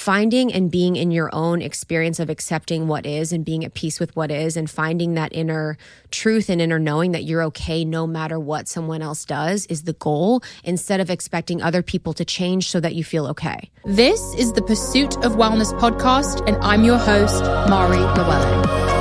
finding and being in your own experience of accepting what is and being at peace with what is and finding that inner truth and inner knowing that you're okay no matter what someone else does is the goal, instead of expecting other people to change so that you feel okay. This is the Pursuit of Wellness podcast, and I'm your host, Mari Llewellyn.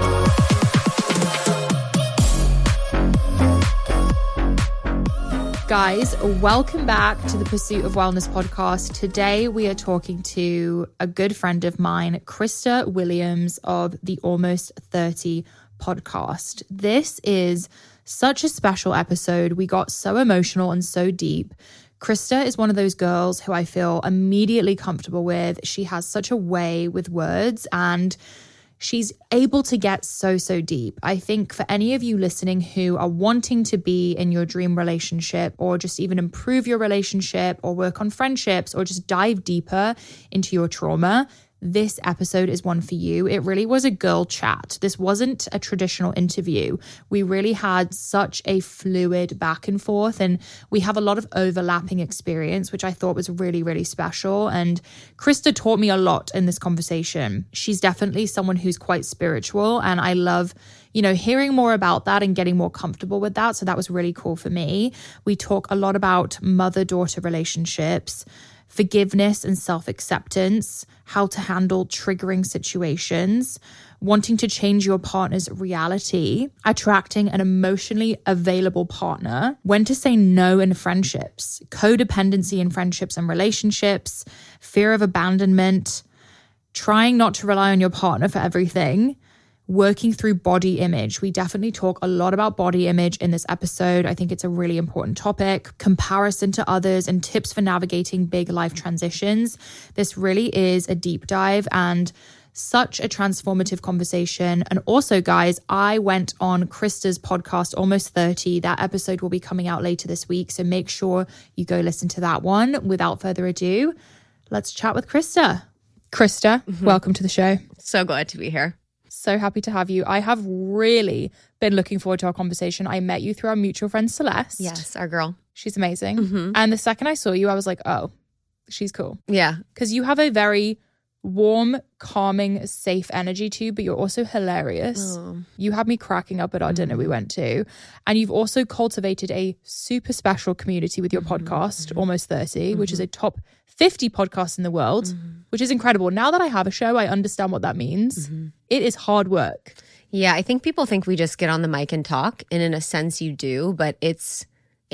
Guys, welcome back to the Pursuit of Wellness podcast. Today we are talking to a good friend of mine, Krista Williams of the Almost 30 podcast. This is such a special episode. We got so emotional and so deep. Krista is one of those girls who I feel immediately comfortable with. She has such a way with words and she's able to get so deep. I think for any of you listening who are wanting to be in your dream relationship or just even improve your relationship or work on friendships or just dive deeper into your trauma, this episode is one for you. It really was a girl chat. This wasn't a traditional interview. We really had such a fluid back and forth, and we have a lot of overlapping experience, which I thought was really special. And Krista taught me a lot in this conversation. She's definitely someone who's quite spiritual, and I love, hearing more about that and getting more comfortable with that. So that was really cool for me. We talk a lot about mother-daughter relationships, forgiveness and self-acceptance, how to handle triggering situations, wanting to change your partner's reality, attracting an emotionally available partner, when to say no in friendships, codependency in friendships and relationships, fear of abandonment, trying not to rely on your partner for everything, working through body image. We definitely talk a lot about body image in this episode. I think it's a really important topic. Comparison to others and tips for navigating big life transitions. This really is a deep dive and such a transformative conversation. And also, guys, I went on Krista's podcast, Almost 30. That episode will be coming out later this week. So make sure you go listen to that one. Without further ado, let's chat with Krista. Krista, welcome to the show. So glad to be here. So happy to have you. I have really been looking forward to our conversation. I met you through our mutual friend Celeste. Yes, our girl. She's amazing. And the second I saw you, I was like, oh, she's cool. Yeah. Because you have a very warm, calming, safe energy too, but you're also hilarious. Oh. You had me cracking up at our dinner we went to. And you've also cultivated a super special community with your podcast, Almost 30, which is a top 50 podcast in the world, which is incredible. Now that I have a show, I understand what that means. It is hard work. Yeah, I think people think we just get on the mic and talk, and in a sense you do, but it's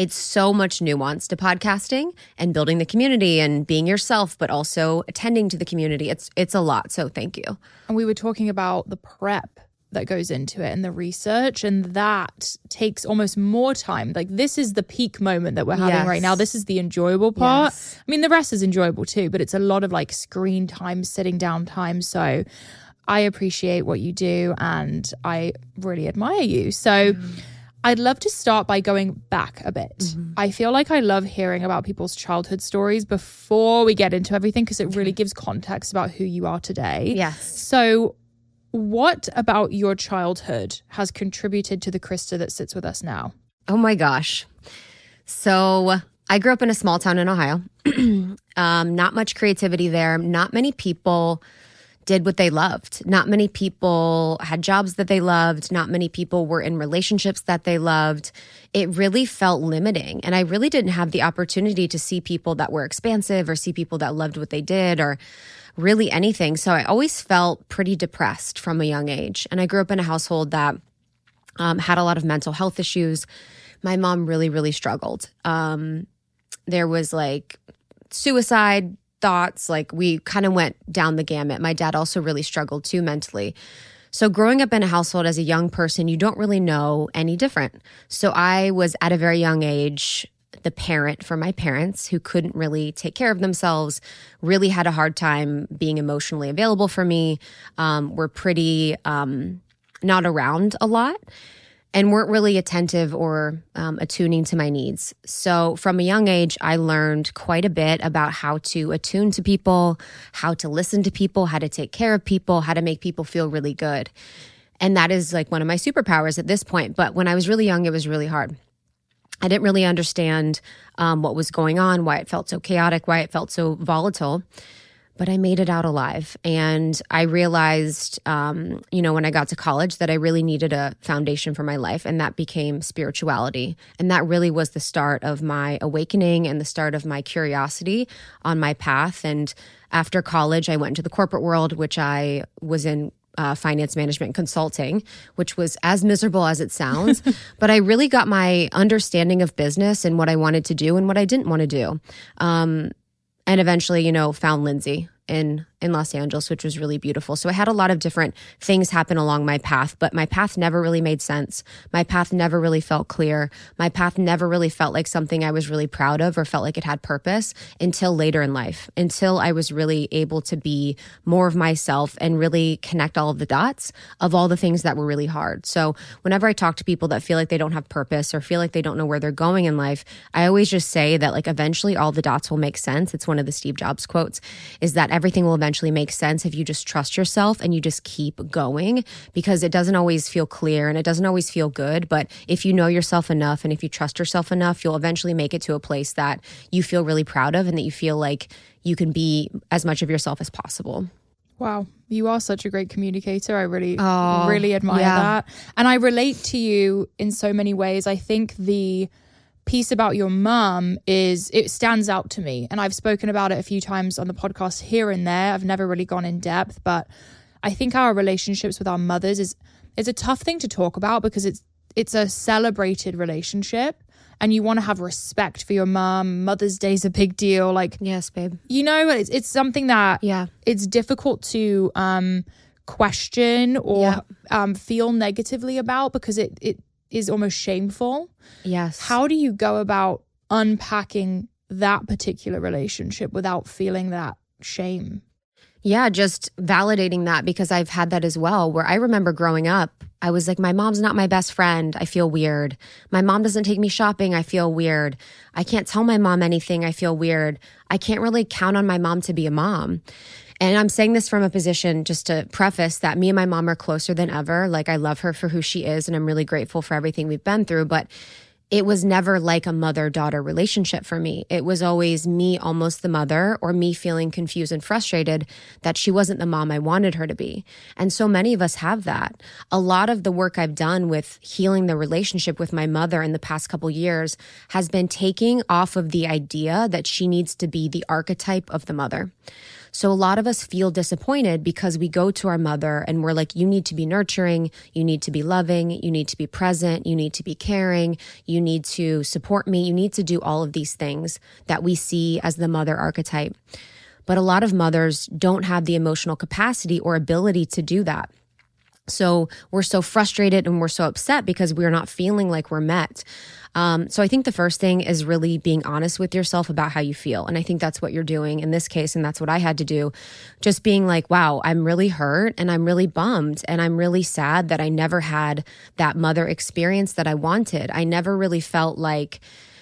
so much nuance to podcasting and building the community and being yourself, but also attending to the community. It's a lot, so thank you. And we were talking about the prep that goes into it and the research, and that takes almost more time. Like, this is the peak moment that we're having right now. This is the enjoyable part. Yes. I mean, the rest is enjoyable too, but it's a lot of like screen time, sitting down time. So I appreciate what you do and I really admire you. So I'd love to start by going back a bit. I feel like I love hearing about people's childhood stories before we get into everything, because it really gives context about who you are today. Yes. So what about your childhood has contributed to the Krista that sits with us now? Oh my gosh. So I grew up in a small town in Ohio. Not much creativity there. Not many people did what they loved. Not many people had jobs that they loved. Not many people were in relationships that they loved. It really felt limiting. And I really didn't have the opportunity to see people that were expansive or see people that loved what they did or really anything. So I always felt pretty depressed from a young age. And I grew up in a household that had a lot of mental health issues. My mom really struggled. There was like suicide thoughts, like we kind of went down the gamut. My dad also really struggled too mentally. So growing up in a household as a young person, you don't really know any different. So I was at a very young age the parent for my parents who couldn't really take care of themselves, really had a hard time being emotionally available for me, were pretty not around a lot, and weren't really attentive or attuning to my needs. So from a young age, I learned quite a bit about how to attune to people, how to listen to people, how to take care of people, how to make people feel really good. And that is like one of my superpowers at this point. But when I was really young, it was really hard. I didn't really understand what was going on, why it felt so chaotic, why it felt so volatile. but I made it out alive. And I realized, when I got to college that I really needed a foundation for my life, and that became spirituality. And that really was the start of my awakening and the start of my curiosity on my path. And after college, I went into the corporate world, which I was in finance management consulting, which was as miserable as it sounds. But I really got my understanding of business and what I wanted to do and what I didn't want to do. And eventually, found Lindsay in Los Angeles, which was really beautiful. So I had a lot of different things happen along my path, but my path never really made sense. My path never really felt clear. My path never really felt like something I was really proud of or felt like it had purpose until later in life, until I was really able to be more of myself and really connect all of the dots of all the things that were really hard. So whenever I talk to people that feel like they don't have purpose or feel like they don't know where they're going in life, I always just say that like eventually all the dots will make sense. It's one of the Steve Jobs quotes, is that everything will eventually make sense if you just trust yourself and you just keep going, because it doesn't always feel clear and it doesn't always feel good. But if you know yourself enough and if you trust yourself enough, you'll eventually make it to a place that you feel really proud of and that you feel like you can be as much of yourself as possible. Wow. You are such a great communicator. I really admire that. And I relate to you in so many ways. I think the piece about your mum it stands out to me. And I've spoken about it a few times on the podcast here and there. I've never really gone in depth, but I think our relationships with our mothers is a tough thing to talk about because it's a celebrated relationship and you want to have respect for your mum. Mother's Day is a big deal. Like, yes, babe. It's something that it's difficult to question or feel negatively about because it is almost shameful. Yes. How do you go about unpacking that particular relationship without feeling that shame? Yeah, just validating that, because I've had that as well, where I remember growing up, I was like, my mom's not my best friend. I feel weird. My mom doesn't take me shopping. I feel weird. I can't tell my mom anything. I feel weird. I can't really count on my mom to be a mom. And I'm saying this from a position, just to preface, that me and my mom are closer than ever. Like, I love her for who she is, and I'm really grateful for everything we've been through. But it was never like a mother-daughter relationship for me. It was always me almost the mother, or me feeling confused and frustrated that she wasn't the mom I wanted her to be. And so many of us have that. A lot of the work I've done with healing the relationship with my mother in the past couple years has been taking off of the idea that she needs to be the archetype of the mother. So a lot of us feel disappointed because we go to our mother and we're like, you need to be nurturing, you need to be loving, you need to be present, you need to be caring, you need to support me, you need to do all of these things that we see as the mother archetype. But a lot of mothers don't have the emotional capacity or ability to do that. So we're so frustrated and we're so upset because we're not feeling like we're met. So I think the first thing is really being honest with yourself about how you feel. And I think that's what you're doing in this case. And that's what I had to do. Just being like, wow, I'm really hurt and I'm really bummed and I'm really sad that I never had that mother experience that I wanted. I never really felt like,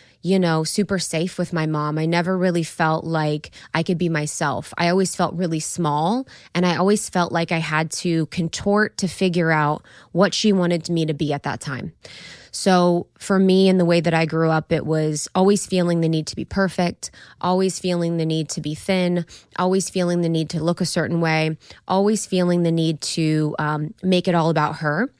super safe with my mom. I never really felt like I could be myself. I always felt really small, and I always felt like I had to contort to figure out what she wanted me to be at that time. So for me, in the way that I grew up, it was always feeling the need to be perfect, always feeling the need to be thin, always feeling the need to look a certain way, always feeling the need to make it all about her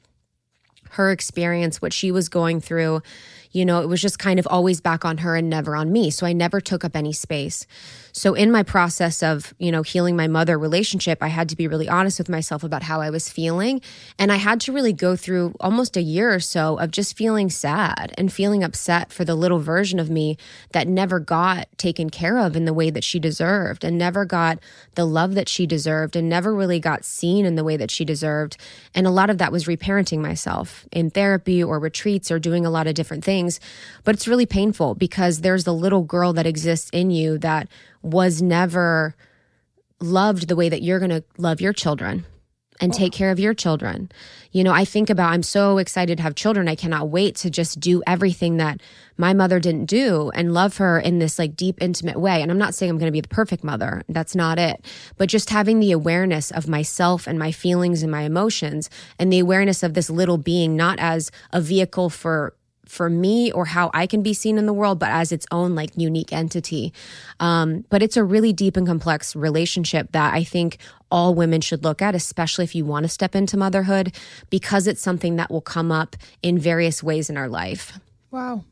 experience, what she was going through. It was just kind of always back on her and never on me. So I never took up any space. So in my process of, healing my mother relationship, I had to be really honest with myself about how I was feeling. And I had to really go through almost a year or so of just feeling sad and feeling upset for the little version of me that never got taken care of in the way that she deserved and never got the love that she deserved and never really got seen in the way that she deserved. And a lot of that was reparenting myself in therapy or retreats or doing a lot of different things. But it's really painful because there's the little girl that exists in you that was never loved the way that you're going to love your children and take care of your children. I think about, I'm so excited to have children. I cannot wait to just do everything that my mother didn't do and love her in this like deep, intimate way. And I'm not saying I'm going to be the perfect mother. That's not it. But just having the awareness of myself and my feelings and my emotions and the awareness of this little being, not as a vehicle for for me or how I can be seen in the world, but as its own like unique entity. But it's a really deep and complex relationship that I think all women should look at, especially if you want to step into motherhood, because it's something that will come up in various ways in our life. Wow.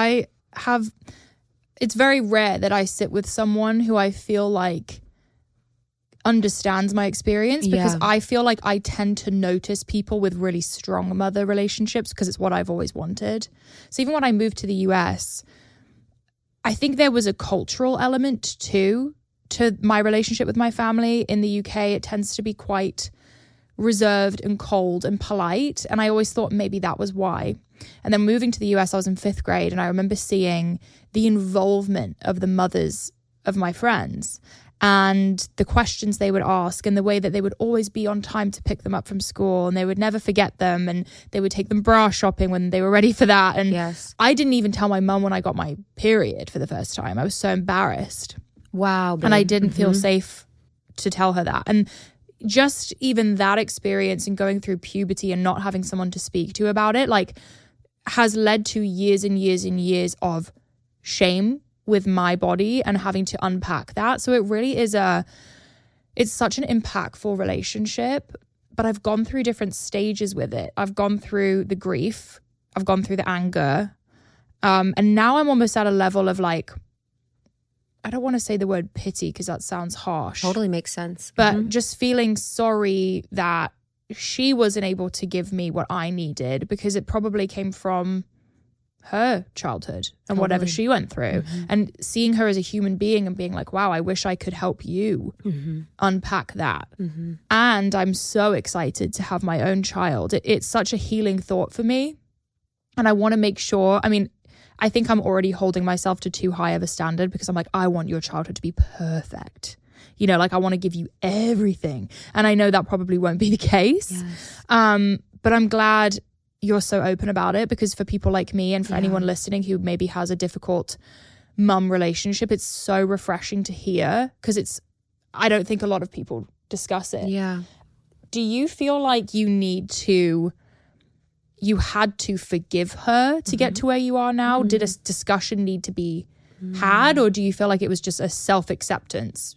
It's very rare that I sit with someone who I feel like understands my experience, because I feel like I tend to notice people with really strong mother relationships because it's what I've always wanted. So even when I moved to the US, I think there was a cultural element too to my relationship with my family. In the UK, it tends to be quite reserved and cold and polite. And I always thought maybe that was why. And then moving to the US, I was in 5th grade, and I remember seeing the involvement of the mothers of my friends and the questions they would ask and the way that they would always be on time to pick them up from school, and they would never forget them, and they would take them bra shopping when they were ready for that. And I didn't even tell my mum when I got my period for the first time. I was so embarrassed. Wow. Babe. And I didn't feel safe to tell her that. And just even that experience and going through puberty and not having someone to speak to about it, like, has led to years and years and years of shame with my body and having to unpack that. So it really is it's such an impactful relationship, but I've gone through different stages with it. I've gone through the grief, I've gone through the anger, and now I'm almost at a level of like, I don't want to say the word pity because that sounds harsh. Totally makes sense. But just feeling sorry that she wasn't able to give me what I needed, because it probably came from her childhood and whatever she went through, and seeing her as a human being and being like, wow, I wish I could help you unpack that. And I'm so excited to have my own child. It's such a healing thought for me. And I want to make sure, I mean, I think I'm already holding myself to too high of a standard, because I'm like, I want your childhood to be perfect. You know, like, I want to give you everything. And I know that probably won't be the case. Yes. But I'm glad you're so open about it, because for people like me and for anyone listening who maybe has a difficult mum relationship, it's so refreshing to hear, because I don't think a lot of people discuss it. Yeah. Do you feel like you had to forgive her to get to where you are now? Did a discussion need to be had, or do you feel like it was just a self-acceptance?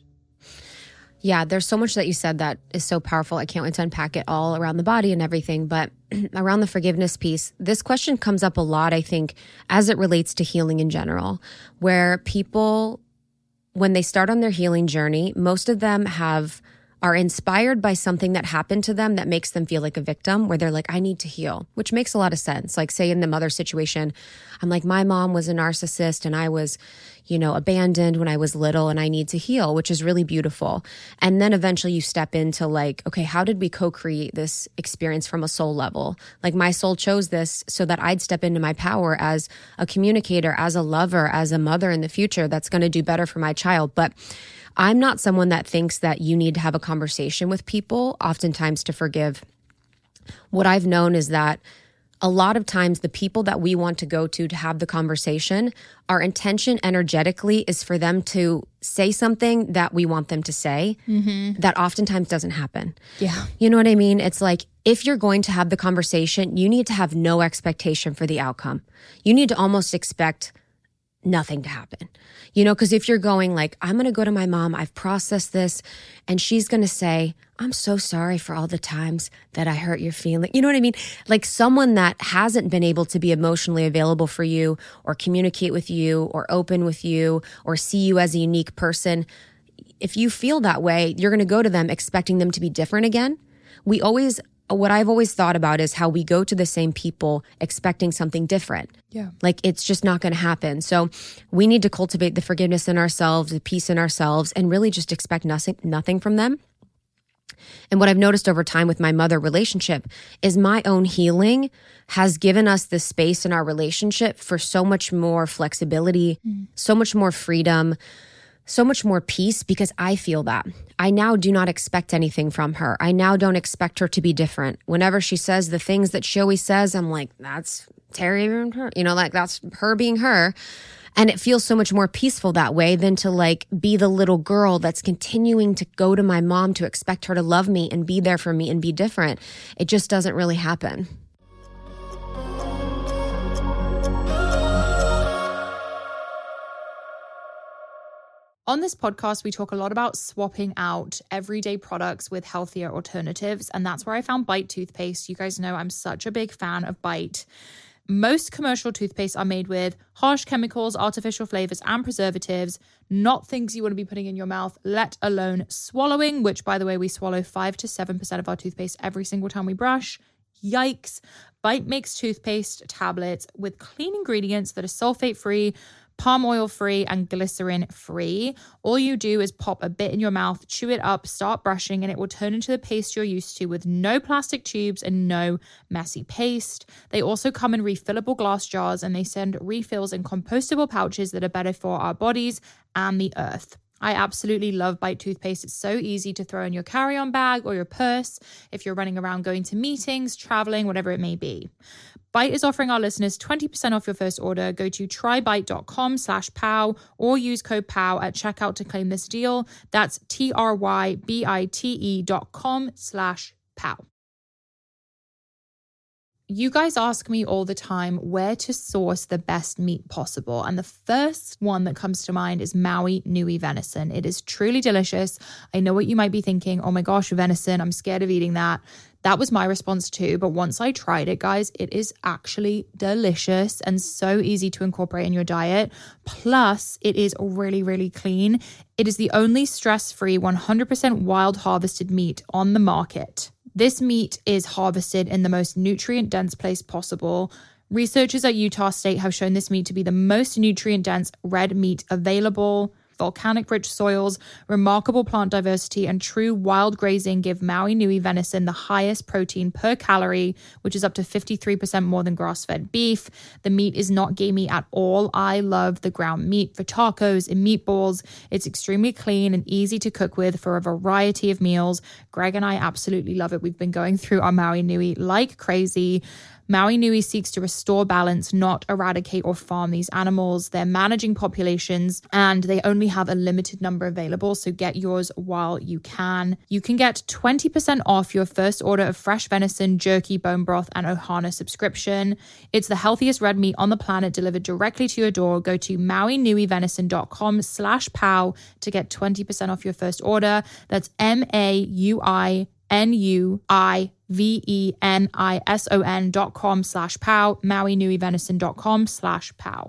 Yeah, there's so much that you said that is so powerful. I can't wait to unpack it all around the body and everything. But around the forgiveness piece, this question comes up a lot, I think, as it relates to healing in general, where people, when they start on their healing journey, most of them are inspired by something that happened to them that makes them feel like a victim, where they're like, I need to heal, which makes a lot of sense. Like, say in the mother situation, I'm like, my mom was a narcissist and I was, abandoned when I was little, and I need to heal, which is really beautiful. And then eventually you step into like, okay, how did we co-create this experience from a soul level? Like, my soul chose this so that I'd step into my power as a communicator, as a lover, as a mother in the future that's going to do better for my child. But I'm not someone that thinks that you need to have a conversation with people oftentimes to forgive. What I've known is that a lot of times the people that we want to go to have the conversation, our intention energetically is for them to say something that we want them to say. That oftentimes doesn't happen. Yeah. You know what I mean? It's like, if you're going to have the conversation, you need to have no expectation for the outcome. You need to almost expect nothing to happen. Because if you're going like, I'm going to go to my mom, I've processed this, and she's going to say, I'm so sorry for all the times that I hurt your feeling. You know what I mean? Like, someone that hasn't been able to be emotionally available for you or communicate with you or open with you or see you as a unique person, if you feel that way, you're going to go to them expecting them to be different again. What I've always thought about is how we go to the same people expecting something different. Yeah. Like, it's just not going to happen. So we need to cultivate the forgiveness in ourselves, the peace in ourselves, and really just expect nothing from them. And what I've noticed over time with my mother relationship is my own healing has given us the space in our relationship for so much more flexibility, so much more freedom, so much more peace, because I feel that. I now do not expect anything from her. I now don't expect her to be different. Whenever she says the things that she always says, I'm like, that's Terry and her, like, that's her being her. And it feels so much more peaceful that way than to like be the little girl that's continuing to go to my mom to expect her to love me and be there for me and be different. It just doesn't really happen. On this podcast, we talk a lot about swapping out everyday products with healthier alternatives, and that's where I found Bite toothpaste. You guys know I'm such a big fan of Bite. Most commercial toothpaste are made with harsh chemicals, artificial flavors, and preservatives, not things you want to be putting in your mouth, let alone swallowing, which, by the way, we swallow 5 to 7% of our toothpaste every single time we brush. Yikes. Bite makes toothpaste tablets with clean ingredients that are sulfate-free, palm oil free, and glycerin free. All you do is pop a bit in your mouth, chew it up, start brushing, and it will turn into the paste you're used to with no plastic tubes and no messy paste. They also come in refillable glass jars, and they send refills in compostable pouches that are better for our bodies and the earth. I absolutely love Bite toothpaste. It's so easy to throw in your carry-on bag or your purse if you're running around going to meetings, traveling, whatever it may be. Bite is offering our listeners 20% off your first order. Go to trybite.com/POW or use code POW at checkout to claim this deal. That's TRYBITE.com/POW. You guys ask me all the time where to source the best meat possible. And the first one that comes to mind is Maui Nui venison. It is truly delicious. I know what you might be thinking. Oh my gosh, venison, I'm scared of eating that. That was my response too. But once I tried it, guys, it is actually delicious and so easy to incorporate in your diet. Plus, it is really, really clean. It is the only stress-free 100% wild harvested meat on the market. This meat is harvested in the most nutrient-dense place possible. Researchers at Utah State have shown this meat to be the most nutrient-dense red meat available. Volcanic-rich soils, remarkable plant diversity, and true wild grazing give Maui Nui venison the highest protein per calorie, which is up to 53% more than grass-fed beef. The meat is not gamey at all. I love the ground meat for tacos and meatballs. It's extremely clean and easy to cook with for a variety of meals. Greg and I absolutely love it. We've been going through our Maui Nui like crazy. Maui Nui seeks to restore balance, not eradicate or farm these animals. They're managing populations and they only have a limited number available, so get yours while you can. You can get 20% off your first order of fresh venison, jerky, bone broth, and Ohana subscription. It's the healthiest red meat on the planet delivered directly to your door. Go to mauinuivenison.com/POW to get 20% off your first order. That's MAUINUIVENISON.com/POW, mauinuivenison.com/POW.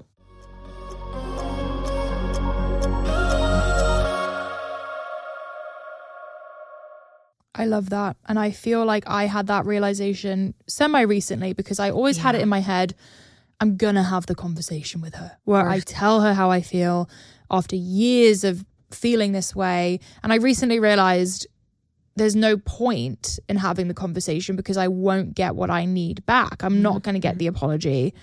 I love that. And I feel like I had that realization semi-recently because I always had it in my head, I'm going to have the conversation with her where I tell her how I feel after years of feeling this way. And I recently realized there's no point in having the conversation because I won't get what I need back. I'm not going to get the apology.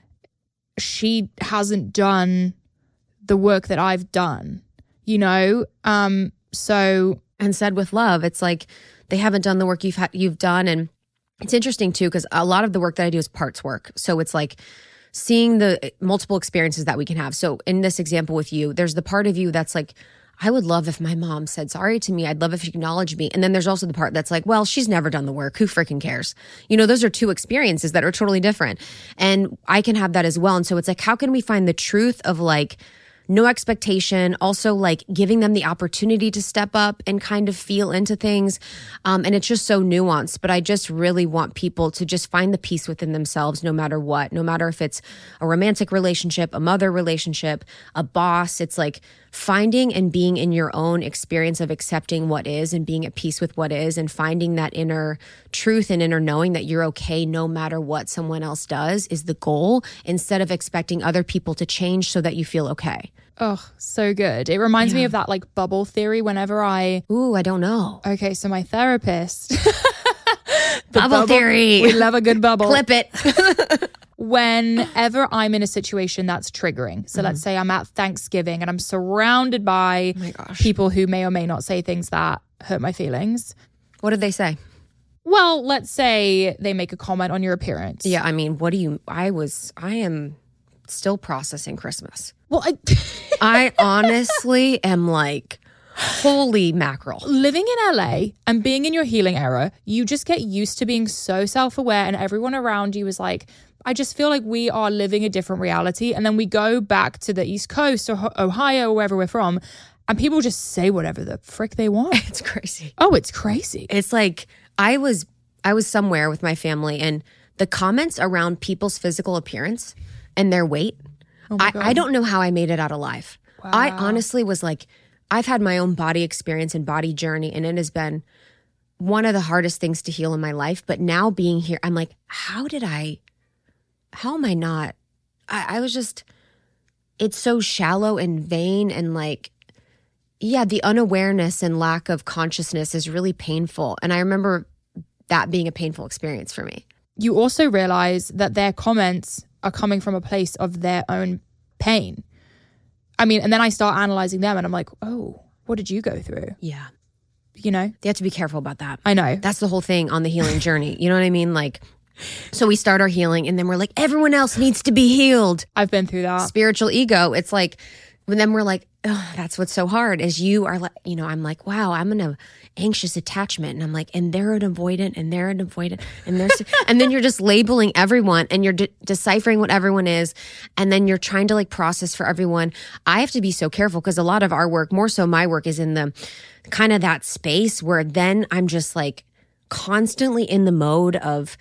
She hasn't done the work that I've done, you know? So... And said with love, it's like they haven't done the work you've done. And it's interesting too, because a lot of the work that I do is parts work. So it's like seeing the multiple experiences that we can have. So in this example with you, there's the part of you that's like, I would love if my mom said sorry to me. I'd love if she acknowledged me. And then there's also the part that's like, well, she's never done the work. Who freaking cares? You know, those are two experiences that are totally different. And I can have that as well. And so it's like, how can we find the truth of like, no expectation, also like giving them the opportunity to step up and kind of feel into things. And it's just so nuanced, but I just really want people to just find the peace within themselves no matter what, no matter if it's a romantic relationship, a mother relationship, a boss. It's like finding and being in your own experience of accepting what is and being at peace with what is and finding that inner truth and inner knowing that you're okay no matter what someone else does is the goal, instead of expecting other people to change so that you feel okay. Oh, so good. It reminds me of that like bubble theory whenever I don't know. Okay, so my therapist. bubble theory. We love a good bubble. Clip it. Whenever I'm in a situation that's triggering. So let's say I'm at Thanksgiving and I'm surrounded by people who may or may not say things that hurt my feelings. What did they say? Well, let's say they make a comment on your appearance. Yeah, I mean, I am still processing Christmas. Well, I honestly am like, holy mackerel. Living in LA and being in your healing era, you just get used to being so self-aware and everyone around you is like, I just feel like we are living a different reality. And then we go back to the East Coast or Ohio or wherever we're from, And people just say whatever the frick they want. It's crazy. Oh, it's crazy. It's like I was somewhere with my family, and the comments around people's physical appearance and their weight, I don't know how I made it out alive. Wow. I honestly was like, I've had my own body experience and body journey, and it has been one of the hardest things to heal in my life. But now being here, I'm like, how am I not? I was just, it's so shallow and vain, and like, yeah, the unawareness and lack of consciousness is really painful. And I remember that being a painful experience for me. You also realize that their comments are coming from a place of their own pain. I mean, and then I start analyzing them and I'm like, oh, what did you go through? Yeah. You know? You have to be careful about that. I know. That's the whole thing on the healing journey. You know what I mean? Like, so we start our healing and then we're like, everyone else needs to be healed. I've been through that. Spiritual ego. It's like, but then we're like, oh, that's what's so hard is you are like, you know, I'm like, wow, I'm in a anxious attachment. And I'm like, and they're an avoidant and they're an avoidant. And there's, and then you're just labeling everyone and you're deciphering what everyone is. And then you're trying to like process for everyone. I have to be so careful because a lot of our work, more so my work, is in the kind of that space where then I'm just like constantly in the mode of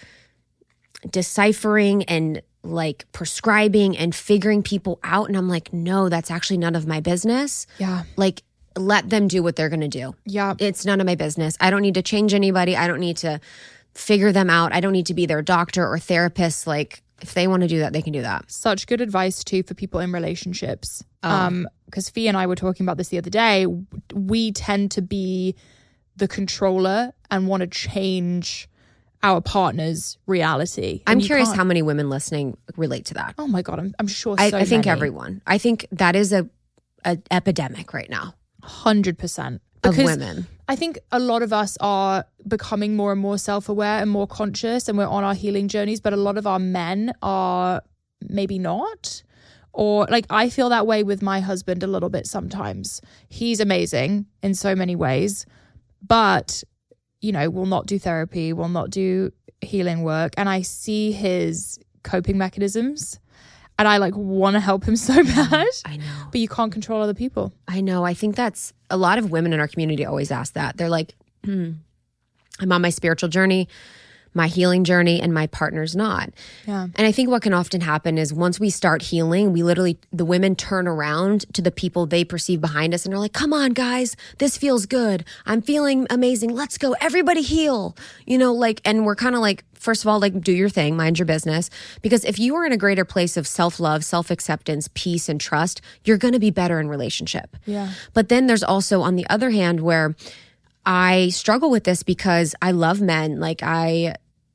deciphering and like prescribing and figuring people out. And I'm like, no, that's actually none of my business. Yeah. Like, let them do what they're going to do. Yeah. It's none of my business. I don't need to change anybody. I don't need to figure them out. I don't need to be their doctor or therapist. Like, if they want to do that, they can do that. Such good advice too for people in relationships. Because Fee and I were talking about this the other day. We tend to be the controller and want to change our partner's reality. I'm curious how many women listening relate to that. Oh my God, I'm sure I think many. everyone. I think that is a epidemic right now. 100%. Of women. I think a lot of us are becoming more and more self-aware and more conscious, and we're on our healing journeys, but a lot of our men are maybe not. Or like, I feel that way with my husband a little bit sometimes. He's amazing in so many ways, but you know, will not do therapy, will not do healing work. And I see his coping mechanisms and I like want to help him so bad. I know. But you can't control other people. I know. I think that's a lot of women in our community always ask that. They're like, I'm on my spiritual journey, my healing journey, and my partner's not. Yeah. And I think what can often happen is once we start healing, the women turn around to the people they perceive behind us and are like, come on, guys, this feels good. I'm feeling amazing. Let's go. Everybody heal. You know, like, and we're kind of like, first of all, like, do your thing, mind your business. Because if you are in a greater place of self-love, self-acceptance, peace, and trust, you're going to be better in relationship. Yeah. But then there's also, on the other hand, where I struggle with this because I love men. Like I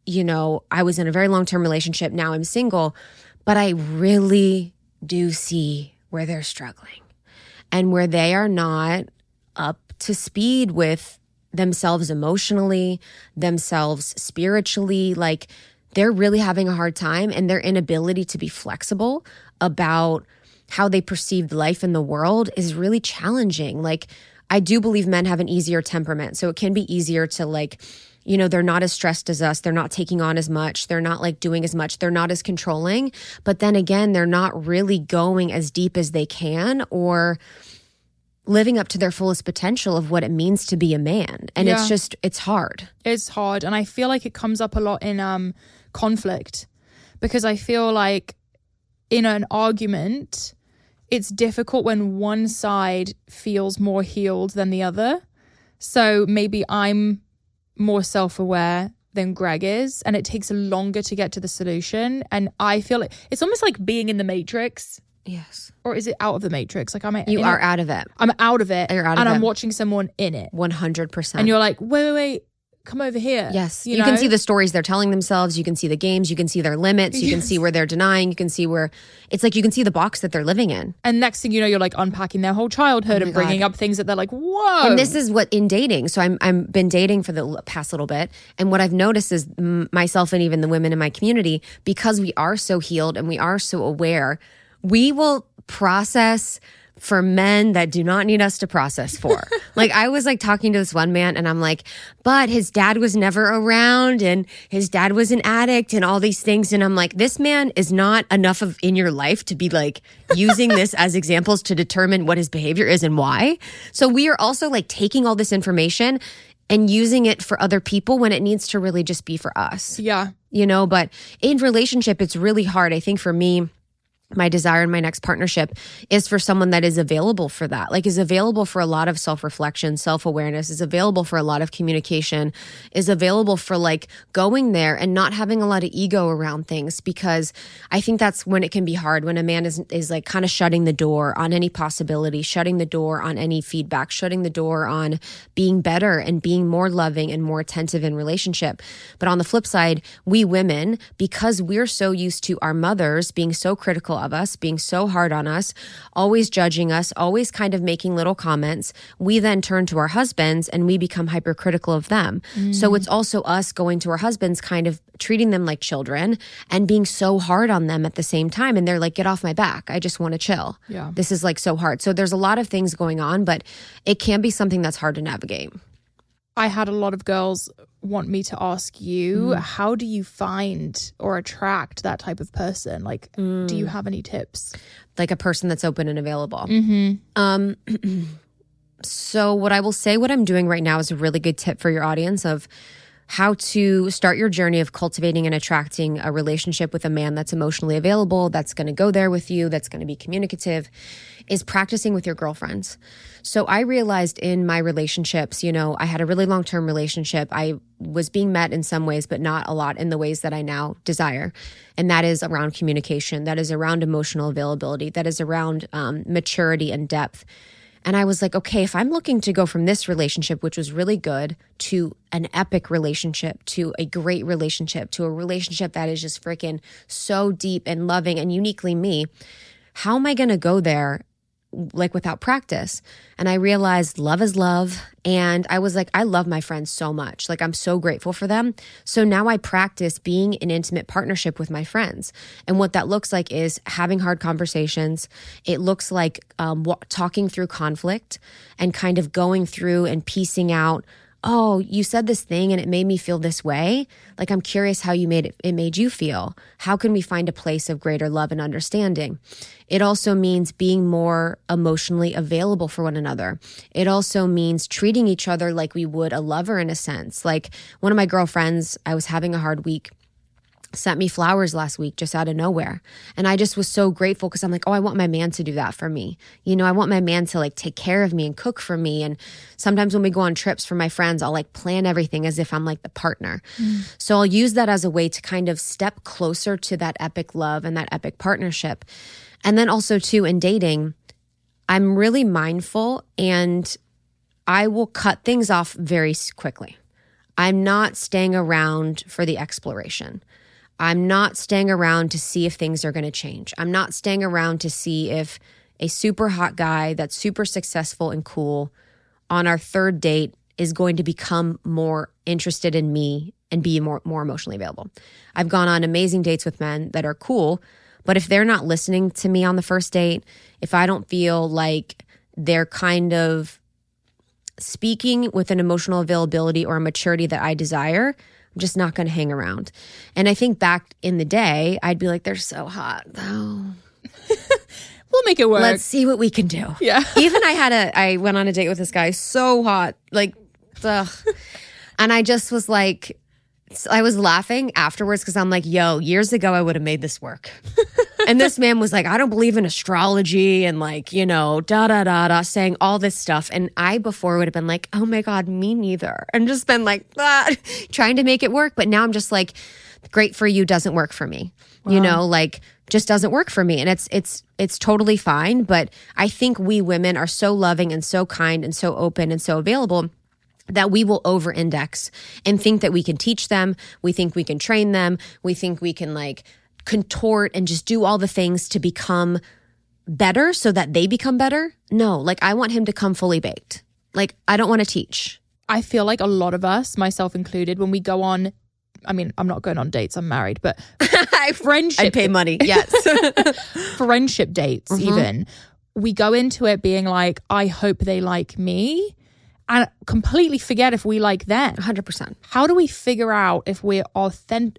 was in a very long-term relationship. Now I'm single, but I really do see where they're struggling and where they are not up to speed with themselves emotionally, themselves spiritually. Like they're really having a hard time, and their inability to be flexible about how they perceive life in the world is really challenging. Like, I do believe men have an easier temperament. So it can be easier to like, you know, they're not as stressed as us. They're not taking on as much. They're not like doing as much. They're not as controlling. But then again, they're not really going as deep as they can or living up to their fullest potential of what it means to be a man. And it's hard. It's hard. And I feel like it comes up a lot in conflict, because I feel like in an argument, it's difficult when one side feels more healed than the other. So maybe I'm more self-aware than Greg is, and it takes longer to get to the solution. And I feel like it's almost like being in the Matrix. Yes. Or is it out of the Matrix? Like, you are out of it. I'm out of it. You're out of and it. I'm watching someone in it. 100%. And you're like, wait. Come over here. Yes. You can see the stories they're telling themselves. You can see the games. You can see their limits. You can see where they're denying. You can see where it's like you can see the box that they're living in. And next thing you know, you're like unpacking their whole childhood and bringing up things that they're like, whoa. And this is what in dating. So I'm been dating for the past little bit. And what I've noticed is myself and even the women in my community, because we are so healed and we are so aware, we will process for men that do not need us to process for. Like, I was like talking to this one man and I'm like, but his dad was never around and his dad was an addict and all these things. And I'm like, this man is not enough of in your life to be like using this as examples to determine what his behavior is and why. So we are also like taking all this information and using it for other people when it needs to really just be for us. Yeah. You know, but in relationship, it's really hard. I think for me, my desire in my next partnership is for someone that is available for that, like is available for a lot of self-reflection, self-awareness, is available for a lot of communication, is available for like going there and not having a lot of ego around things, because I think that's when it can be hard, when a man is like kind of shutting the door on any possibility, shutting the door on any feedback, shutting the door on being better and being more loving and more attentive in relationship. But on the flip side, we women, because we're so used to our mothers being so critical of us, being so hard on us, always judging us, always kind of making little comments, we then turn to our husbands and we become hypercritical of them. So it's also us going to our husbands, kind of treating them like children and being so hard on them at the same time. And they're like, get off my back. I just want to chill. Yeah. This is like so hard. So there's a lot of things going on, but it can be something that's hard to navigate. I had a lot of girls want me to ask you, how do you find or attract that type of person? Like, do you have any tips? Like a person that's open and available. So what I will say, what I'm doing right now is a really good tip for your audience of how to start your journey of cultivating and attracting a relationship with a man that's emotionally available, that's going to go there with you, that's going to be communicative, is practicing with your girlfriends. So I realized in my relationships, you know, I had a really long-term relationship. I was being met in some ways, but not a lot in the ways that I now desire. And that is around communication. That is around emotional availability. That is around maturity and depth. And I was like, okay, if I'm looking to go from this relationship, which was really good, to an epic relationship, to a great relationship, to a relationship that is just freaking so deep and loving and uniquely me, how am I going to go there like without practice? And I realized love is love. And I was like, I love my friends so much. Like, I'm so grateful for them. So now I practice being in intimate partnership with my friends. And what that looks like is having hard conversations. It looks like talking through conflict and kind of going through and piecing out, oh, you said this thing and it made me feel this way. Like, I'm curious how it made you feel. How can we find a place of greater love and understanding? It also means being more emotionally available for one another. It also means treating each other like we would a lover in a sense. Like, one of my girlfriends, I was having a hard week, sent me flowers last week just out of nowhere. And I just was so grateful because I'm like, oh, I want my man to do that for me. You know, I want my man to like take care of me and cook for me. And sometimes when we go on trips for my friends, I'll like plan everything as if I'm like the partner. So I'll use that as a way to kind of step closer to that epic love and that epic partnership. And then also too, in dating, I'm really mindful and I will cut things off very quickly. I'm not staying around for the exploration. I'm not staying around to see if things are going to change. I'm not staying around to see if a super hot guy that's super successful and cool on our third date is going to become more interested in me and be more emotionally available. I've gone on amazing dates with men that are cool, but if they're not listening to me on the first date, if I don't feel like they're kind of speaking with an emotional availability or a maturity that I desire, I'm just not going to hang around. And I think back in the day, I'd be like, they're so hot though. We'll make it work. Let's see what we can do. Yeah. Even I went on a date with this guy, so hot, like, ugh. And I just was like, I was laughing afterwards because I'm like, yo, years ago, I would have made this work. And this man was like, I don't believe in astrology and like, you know, saying all this stuff. And I before would have been like, oh my God, me neither. And just been like, trying to make it work. But now I'm just like, great for you doesn't work for me. Wow. You know, like just doesn't work for me. And it's totally fine. But I think we women are so loving and so kind and so open and so available that we will over-index and think that we can teach them. We think we can train them. We think we can like contort and just do all the things to become better so that they become better. No, like I want him to come fully baked. Like I don't want to teach. I feel like a lot of us, myself included, when we go on, I mean, I'm not going on dates, I'm married, but friendship. I pay money, yes. Friendship dates even. we go into it being like, I hope they like me, and completely forget if we like them. 100%. How do we figure out if we are authentically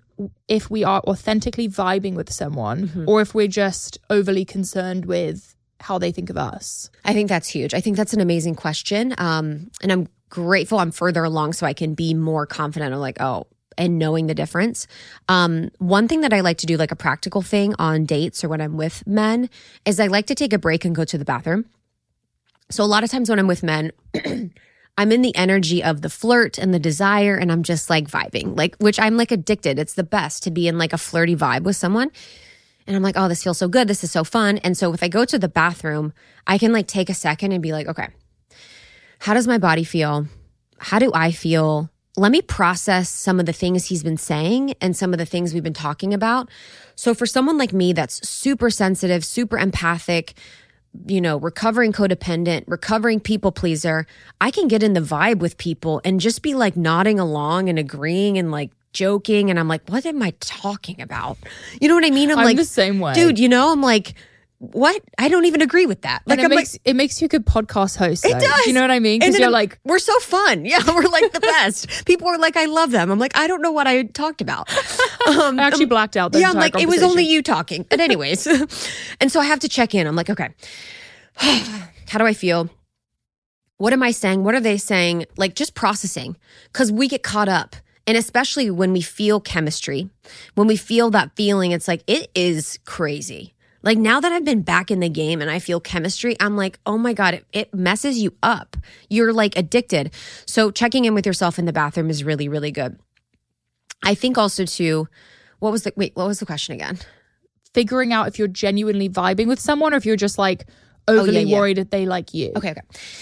vibing with someone, or if we're just overly concerned with how they think of us? I think that's huge. I think that's an amazing question. And I'm grateful I'm further along so I can be more confident of like, and knowing the difference. One thing that I like to do, like a practical thing on dates or when I'm with men, is I like to take a break and go to the bathroom. So a lot of times when I'm with men, I'm in the energy of the flirt and the desire, and I'm just like vibing, like, which I'm like addicted. It's the best to be in like a flirty vibe with someone. And I'm like, oh, this feels so good. This is so fun. And so if I go to the bathroom, I can like take a second and be like, okay, how does my body feel? How do I feel? Let me process some of the things he's been saying and some of the things we've been talking about. So for someone like me that's super sensitive, super empathic, recovering codependent, recovering people pleaser, I can get in the vibe with people and just be like nodding along and agreeing and like joking. And I'm like, what am I talking about? You know what I mean? I'm like the same way. Dude, I'm like, what? I don't even agree with that. Like, it makes you a good podcast host. Though. It does. You know what I mean? Because you're like, we're so fun. Yeah, we're like the best. People are like, I love them. I'm like, I don't know what I talked about. I actually blacked out. I'm like, it was only you talking. But anyways, and so I have to check in. I'm like, okay, how do I feel? What am I saying? What are they saying? Like just processing, because we get caught up. And especially when we feel chemistry, when we feel that feeling, it's like, it is crazy. Like now that I've been back in the game and I feel chemistry, I'm like, oh my God, it messes you up. You're like addicted. So checking in with yourself in the bathroom is really, really good. I think also too, what was the question again? Figuring out if you're genuinely vibing with someone or if you're just like overly worried that they like you. Okay.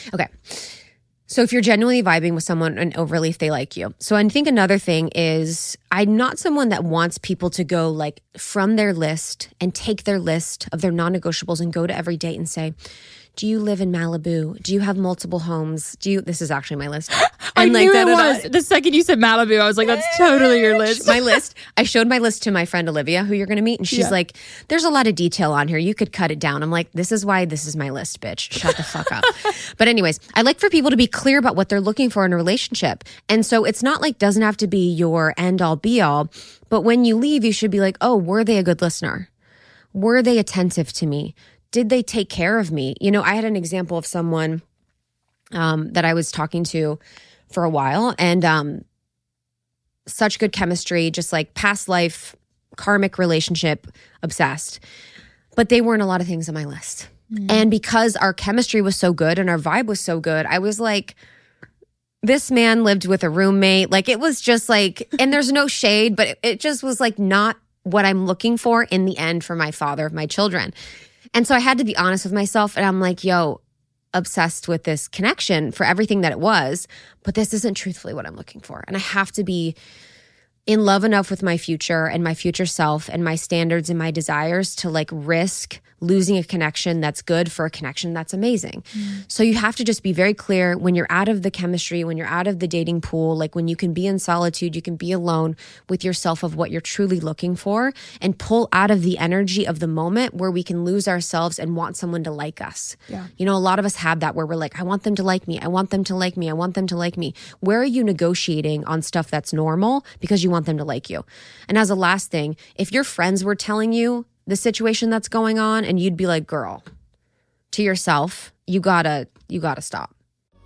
So if you're genuinely vibing with someone and overly if they like you. So I think another thing is I'm not someone that wants people to go like from their list and take their list of their non-negotiables and go to every date and say, do you live in Malibu? Do you have multiple homes? This is actually my list. I knew it was. The second you said Malibu, I was like, that's totally your list. My list. I showed my list to my friend Olivia, who you're going to meet. And she's like, there's a lot of detail on here. You could cut it down. I'm like, this is why this is my list, bitch. Shut the fuck up. But anyways, I like for people to be clear about what they're looking for in a relationship. And so it's not like doesn't have to be your end all be all. But when you leave, you should be like, oh, were they a good listener? Were they attentive to me? Did they take care of me? I had an example of someone that I was talking to for a while, and such good chemistry, just like past life, karmic relationship, obsessed. But they weren't a lot of things on my list. And because our chemistry was so good and our vibe was so good, I was like, this man lived with a roommate. Like it was just like, and there's no shade, but it just was like not what I'm looking for in the end for my father of my children. And so I had to be honest with myself, and I'm like, obsessed with this connection for everything that it was, but this isn't truthfully what I'm looking for. And I have to be in love enough with my future and my future self and my standards and my desires to like risk losing a connection that's good for a connection that's amazing. So you have to just be very clear when you're out of the chemistry, when you're out of the dating pool, like when you can be in solitude, you can be alone with yourself of what you're truly looking for and pull out of the energy of the moment where we can lose ourselves and want someone to like us. Yeah. A lot of us have that where we're like, I want them to like me. I want them to like me. I want them to like me. Where are you negotiating on stuff that's normal because you want them to like you? And as a last thing, if your friends were telling you the situation that's going on and you'd be like, girl, to yourself, you gotta stop.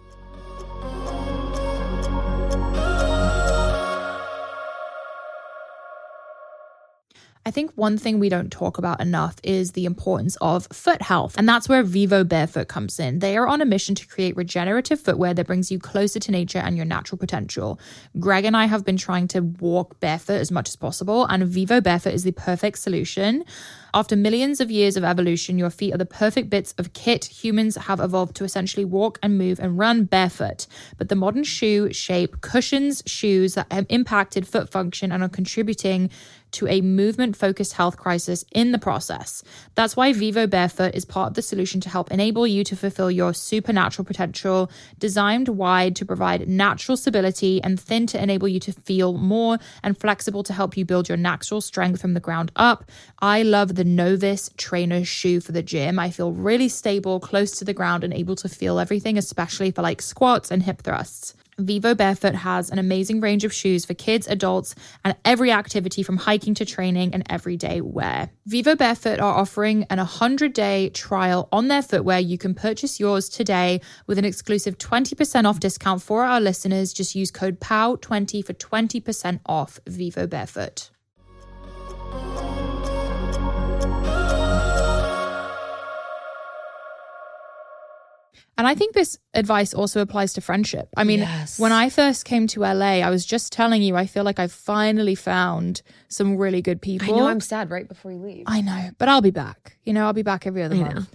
I think one thing we don't talk about enough is the importance of foot health. And that's where Vivo Barefoot comes in. They are on a mission to create regenerative footwear that brings you closer to nature and your natural potential. Greg and I have been trying to walk barefoot as much as possible, and Vivo Barefoot is the perfect solution. After millions of years of evolution, your feet are the perfect bits of kit humans have evolved to essentially walk and move and run barefoot. But the modern shoe shape cushions shoes that have impacted foot function and are contributing to a movement-focused health crisis in the process. That's why Vivo Barefoot is part of the solution to help enable you to fulfill your supernatural potential, designed wide to provide natural stability and thin to enable you to feel more, and flexible to help you build your natural strength from the ground up. I love the Novice trainer shoe for the gym. I feel really stable, close to the ground, and able to feel everything, especially for like squats and hip thrusts. Vivo Barefoot has an amazing range of shoes for kids, adults, and every activity from hiking to training and everyday wear. Vivo Barefoot are offering an 100-day trial on their footwear. You can purchase yours today with an exclusive 20% off discount for our listeners. Just use code POW20 for 20% off Vivo Barefoot. And I think this advice also applies to friendship. I mean, When I first came to LA, I was just telling you, I feel like I've finally found some really good people. I know, I'm sad right before you leave. I know, but I'll be back. You know, I'll be back every other month.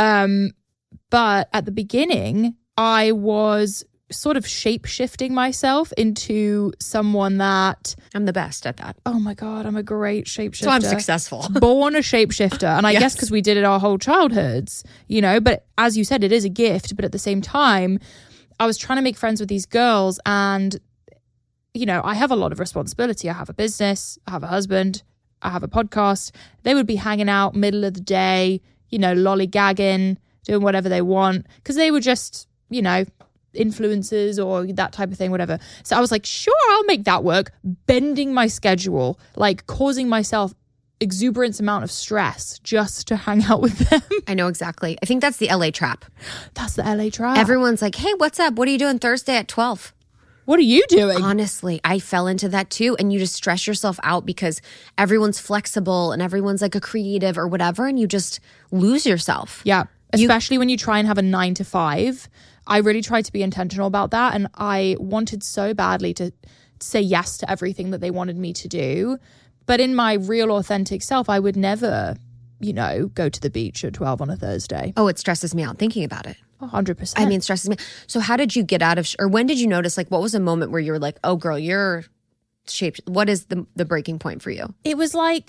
But at the beginning, I was sort of shape-shifting myself into someone that... I'm the best at that. Oh my God, I'm a great shapeshifter. So I'm successful. Born a shapeshifter. And I guess because we did it our whole childhoods, you know, but as you said, it is a gift. But at the same time, I was trying to make friends with these girls and, you know, I have a lot of responsibility. I have a business, I have a husband, I have a podcast. They would be hanging out middle of the day, you know, lollygagging, doing whatever they want because they were just, you know, influencers or that type of thing, whatever. So I was like, sure, I'll make that work. Bending my schedule, like causing myself exuberant amount of stress just to hang out with them. I know exactly. I think that's the LA trap. That's the LA trap. Everyone's like, hey, what's up? What are you doing Thursday at 12? What are you doing? Honestly, I fell into that too. And you just stress yourself out because everyone's flexible and everyone's like a creative or whatever. And you just lose yourself. Yeah. Especially when you try and have a 9 to 5. I really tried to be intentional about that. And I wanted so badly to say yes to everything that they wanted me to do. But in my real authentic self, I would never, you know, go to the beach at 12 on a Thursday. Oh, it stresses me out thinking about it. 100%. I mean, it stresses me. So how did you get out of, or when did you notice, like, what was a moment where you were like, oh girl, you're shaped. What is the breaking point for you? It was like,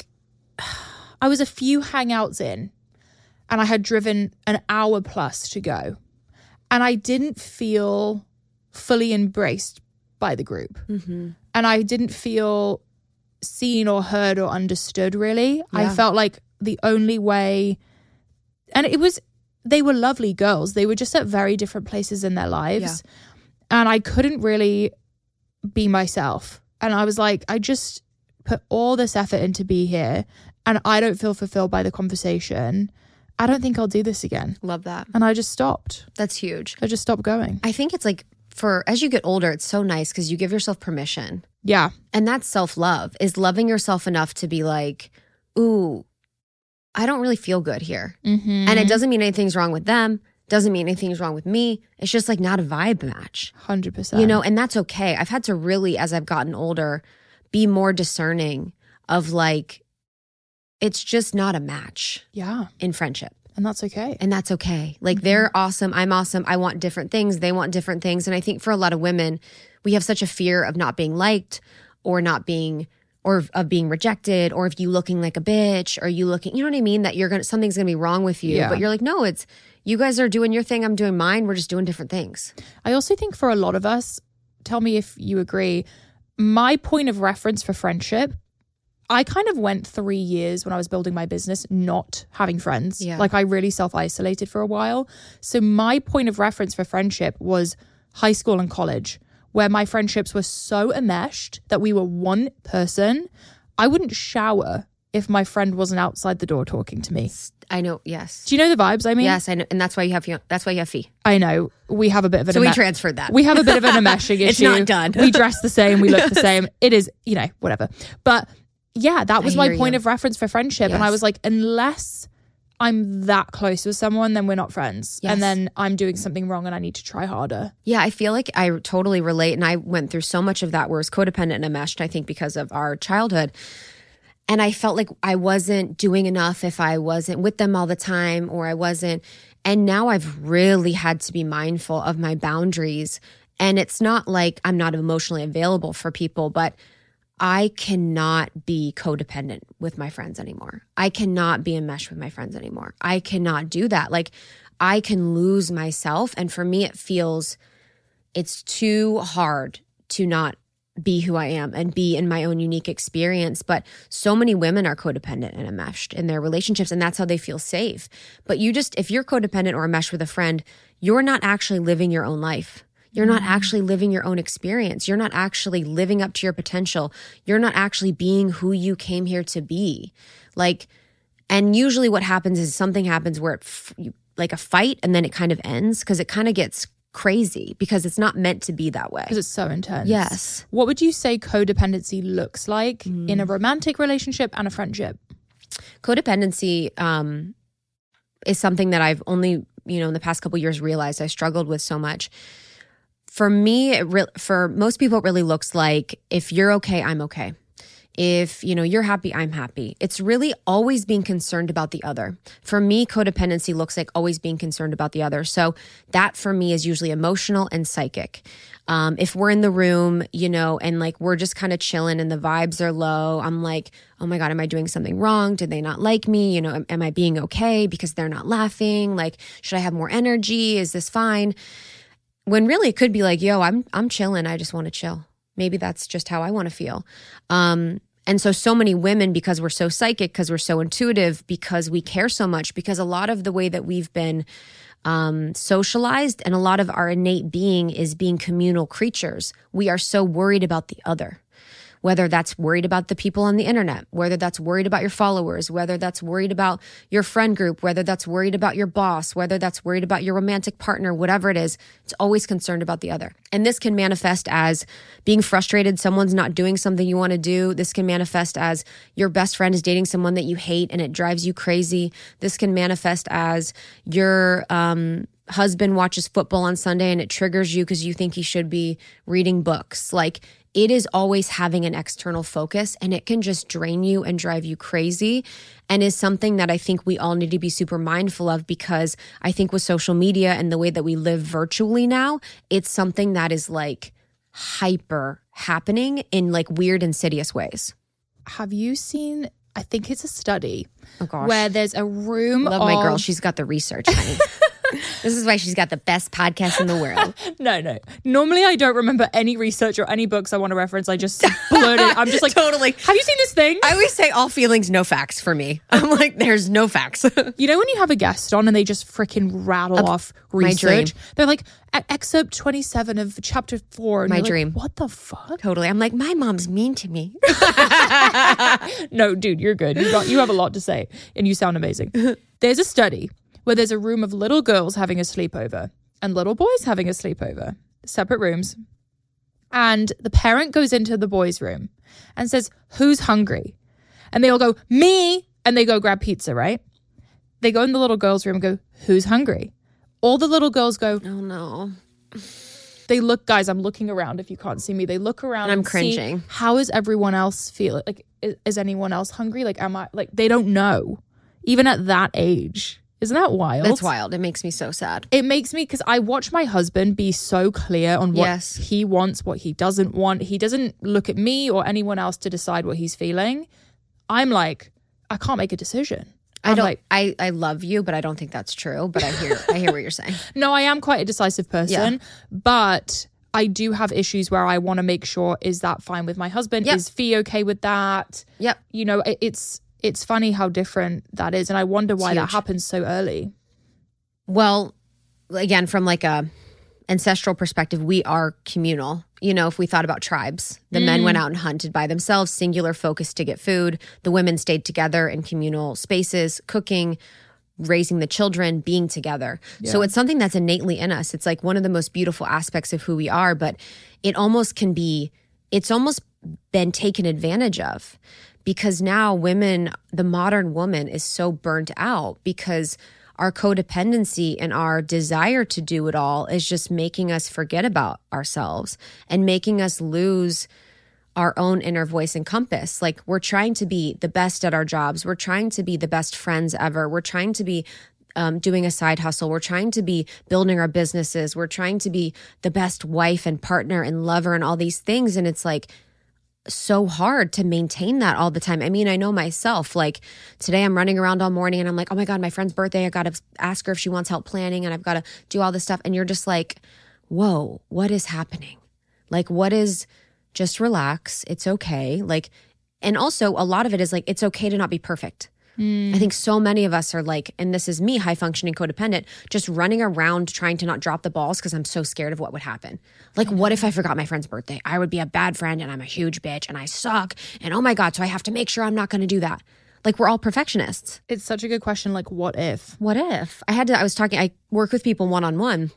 I was a few hangouts in and I had driven an hour plus to go. And I didn't feel fully embraced by the group. Mm-hmm. And I didn't feel seen or heard or understood, really. Yeah. I felt like the only way... And it was... They were lovely girls. They were just at very different places in their lives. Yeah. And I couldn't really be myself. And I was like, I just put all this effort in to be here. And I don't feel fulfilled by the conversation. I don't think I'll do this again. Love that. And I just stopped. That's huge. I just stopped going. I think it's like as you get older, it's so nice because you give yourself permission. Yeah. And that's self-love, is loving yourself enough to be like, ooh, I don't really feel good here. Mm-hmm. And it doesn't mean anything's wrong with them. Doesn't mean anything's wrong with me. It's just like not a vibe match. 100%. You know, and that's okay. I've had to really, as I've gotten older, be more discerning of like, it's just not a match. Yeah. In friendship. And that's okay. And that's okay. Like they're awesome. I'm awesome. I want different things. They want different things. And I think for a lot of women, we have such a fear of not being liked or not being, or of being rejected, or if you looking like a bitch, or you looking, you know what I mean? That something's gonna be wrong with you. Yeah. But you're like, no, it's, you guys are doing your thing. I'm doing mine. We're just doing different things. I also think for a lot of us, tell me if you agree, my point of reference for friendship, I kind of went 3 years when I was building my business not having friends. Yeah. Like I really self-isolated for a while. So my point of reference for friendship was high school and college, where my friendships were so enmeshed that we were one person. I wouldn't shower if my friend wasn't outside the door talking to me. I know, yes. Do you know the vibes I mean? Yes, I know. And that's why you have Fee. I know. We have a bit of an... So we transferred that. We have a bit of an enmeshing issue. It's not done. We dress the same. We look the same. It is, you know, whatever. But yeah, that was my point of reference for friendship. Yes. And I was like, unless I'm that close with someone, then we're not friends. Yes. And then I'm doing something wrong and I need to try harder. Yeah, I feel like I totally relate. And I went through so much of that where it's codependent and enmeshed, I think, because of our childhood. And I felt like I wasn't doing enough if I wasn't with them all the time, or I wasn't. And now I've really had to be mindful of my boundaries. And it's not like I'm not emotionally available for people, but I cannot be codependent with my friends anymore. I cannot be enmeshed with my friends anymore. I cannot do that. Like I can lose myself. And for me, it's too hard to not be who I am and be in my own unique experience. But so many women are codependent and enmeshed in their relationships, and that's how they feel safe. But if you're codependent or enmeshed with a friend, you're not actually living your own life. You're not actually living your own experience. You're not actually living up to your potential. You're not actually being who you came here to be. And usually what happens is something happens where like a fight, and then it kind of ends because it kind of gets crazy because it's not meant to be that way. Because it's so intense. Yes. What would you say codependency looks like in a romantic relationship and a friendship? Codependency is something that I've only, in the past couple of years realized I struggled with so much. For me, for most people, it really looks like if you're okay, I'm okay. If, you're happy, I'm happy. It's really always being concerned about the other. For me, codependency looks like always being concerned about the other. So that for me is usually emotional and psychic. If we're in the room, and like we're just kind of chilling and the vibes are low, I'm like, oh my God, am I doing something wrong? Did they not like me? Am I being okay because they're not laughing? Like, should I have more energy? Is this fine? When really it could be like, yo, I'm chilling. I just want to chill. Maybe that's just how I want to feel. And so many women, because we're so psychic, because we're so intuitive, because we care so much, because a lot of the way that we've been socialized and a lot of our innate being is being communal creatures. We are so worried about the other, whether that's worried about the people on the internet, whether that's worried about your followers, whether that's worried about your friend group, whether that's worried about your boss, whether that's worried about your romantic partner, whatever it is, it's always concerned about the other. And this can manifest as being frustrated someone's not doing something you want to do. This can manifest as your best friend is dating someone that you hate and it drives you crazy. This can manifest as your husband watches football on Sunday and it triggers you because you think he should be reading books. Like, it is always having an external focus, and it can just drain you and drive you crazy, and is something that I think we all need to be super mindful of, because I think with social media and the way that we live virtually now, it's something that is like hyper happening in like weird, insidious ways. Have you seen, I think it's a study, oh gosh, where there's a room Love my girl. She's got the research, honey. This is why she's got the best podcast in the world. No. Normally I don't remember any research or any books I want to reference. I just blurt it. I'm just like, totally. Have you seen this thing? I always say all feelings, no facts for me. I'm like, there's no facts. You know when you have a guest on and they just freaking rattle off research? They're like, excerpt 27 of chapter 4. And my dream. Like, what the fuck? Totally. I'm like, my mom's mean to me. No, dude, you're good. You have a lot to say and you sound amazing. There's a study where there's a room of little girls having a sleepover and little boys having a sleepover, separate rooms. And the parent goes into the boys' room and says, who's hungry? And they all go, me. And they go grab pizza, right? They go in the little girls' room and go, who's hungry? All the little girls go, oh no. They look, guys, I'm looking around if you can't see me. They look around and I'm cringing. See, how is everyone else feel? Like, is anyone else hungry? Like, am I, like, they don't know. Even at that age. Isn't that wild? That's wild. It makes me so sad. It makes me, because I watch my husband be so clear on what he wants, what he doesn't want. He doesn't look at me or anyone else to decide what he's feeling. I'm like, I can't make a decision. I love you, but I don't think that's true. But I hear what you're saying. No, I am quite a decisive person, but I do have issues where I want to make sure, is that fine with my husband? Yep. Is Fee okay with that? Yep. It's funny how different that is. And I wonder why that happens so early. Well, again, from like a ancestral perspective, we are communal. If we thought about tribes, the men went out and hunted by themselves, singular focus to get food. The women stayed together in communal spaces, cooking, raising the children, being together. Yeah. So it's something that's innately in us. It's like one of the most beautiful aspects of who we are, but it's almost been taken advantage of. Because now the modern woman is so burnt out because our codependency and our desire to do it all is just making us forget about ourselves and making us lose our own inner voice and compass. Like, we're trying to be the best at our jobs. We're trying to be the best friends ever. We're trying to be doing a side hustle. We're trying to be building our businesses. We're trying to be the best wife and partner and lover and all these things. And it's like, so hard to maintain that all the time. I mean, I know myself, like today I'm running around all morning and I'm like, oh my God, my friend's birthday. I got to ask her if she wants help planning and I've got to do all this stuff. And you're just like, whoa, what is happening? Like, what is just relax. It's okay. Like, and also a lot of it is like, it's okay to not be perfect. I think so many of us are like, and this is me, high functioning codependent, just running around trying to not drop the balls because I'm so scared of what would happen. Like, what if I forgot my friend's birthday? I would be a bad friend and I'm a huge bitch and I suck. And oh my God, so I have to make sure I'm not going to do that. Like, we're all perfectionists. It's such a good question. Like, what if? What if? I work with people one-on-one.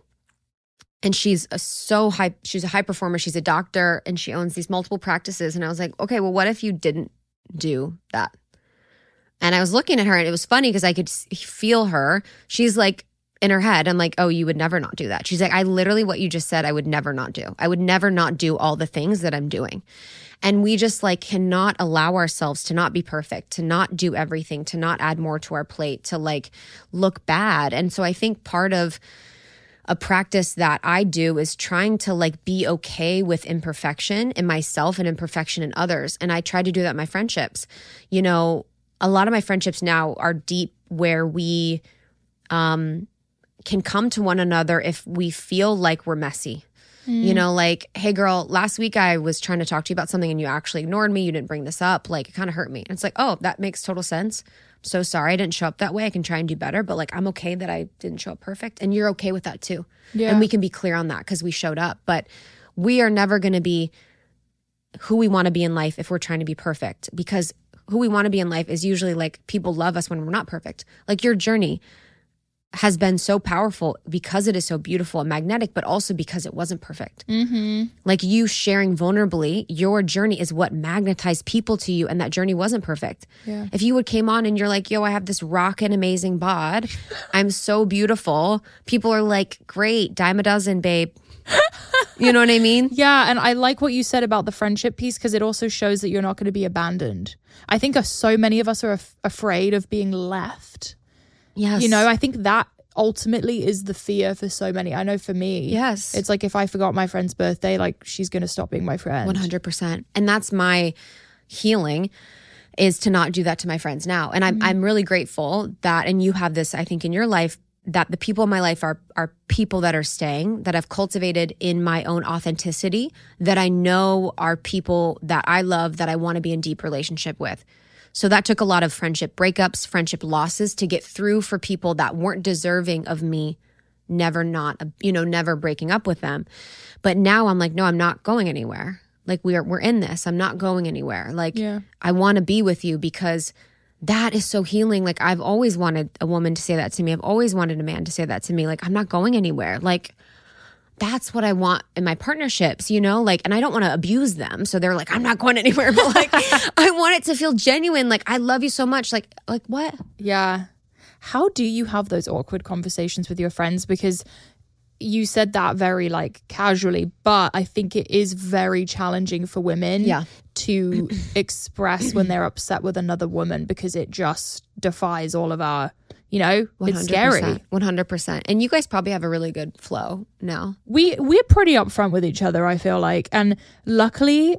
And she's she's a high performer. She's a doctor and she owns these multiple practices. And I was like, okay, well, what if you didn't do that? And I was looking at her and it was funny because I could feel her. She's like, in her head, I'm like, oh, you would never not do that. She's like, I literally, what you just said, I would never not do. I would never not do all the things that I'm doing. And we just like cannot allow ourselves to not be perfect, to not do everything, to not add more to our plate, to like look bad. And so I think part of a practice that I do is trying to like be okay with imperfection in myself and imperfection in others. And I try to do that in my friendships. You know, a lot of my friendships now are deep where we can come to one another if we feel like we're messy. You know, like, hey girl, last week I was trying to talk to you about something and you actually ignored me. You didn't bring this up. Like, it kind of hurt me. And it's like, oh, that makes total sense. I'm so sorry I didn't show up that way. I can try and do better. But like, I'm okay that I didn't show up perfect. And you're okay with that too. Yeah. And we can be clear on that because we showed up. But we are never going to be who we want to be in life if we're trying to be perfect, because who we want to be in life is usually like people love us when we're not perfect. Like, your journey has been so powerful because it is so beautiful and magnetic, but also because it wasn't perfect. Like, you sharing vulnerably, your journey is what magnetized people to you, and that journey wasn't perfect. Yeah. If you would came on and you're like, yo, I have this rockin' amazing bod, I'm so beautiful, people are like, great, dime a dozen, babe. You know what I mean? Yeah, and I like what you said about the friendship piece because it also shows that you're not going to be abandoned. I think so many of us are afraid of being left. Yes. You know, I think that ultimately is the fear for so many. I know for me, yes, it's like if I forgot my friend's birthday, like, she's going to stop being my friend. 100%. And that's my healing, is to not do that to my friends now. And I'm really grateful that, and you have this, I think, in your life, that the people in my life are people that are staying, that I've cultivated in my own authenticity, that I know are people that I love, that I want to be in deep relationship with. So that took a lot of friendship breakups, friendship losses to get through for people that weren't deserving of me never breaking up with them. But now I'm like, no, I'm not going anywhere. Like, we're in this. I'm not going anywhere. Like, yeah. I want to be with you because that is so healing. Like, I've always wanted a woman to say that to me. I've always wanted a man to say that to me. Like, I'm not going anywhere. Like, that's what I want in my partnerships, you know, like, and I don't want to abuse them. So they're like, I'm not going anywhere. But like, I want it to feel genuine. Like, I love you so much. Like what? Yeah. How do you have those awkward conversations with your friends? Because you said that very like casually, but I think it is very challenging for women to express when they're upset with another woman, because it just defies all of our, you know, 100%, it's scary. 100%. And you guys probably have a really good flow now. We're pretty upfront with each other, I feel like. And luckily,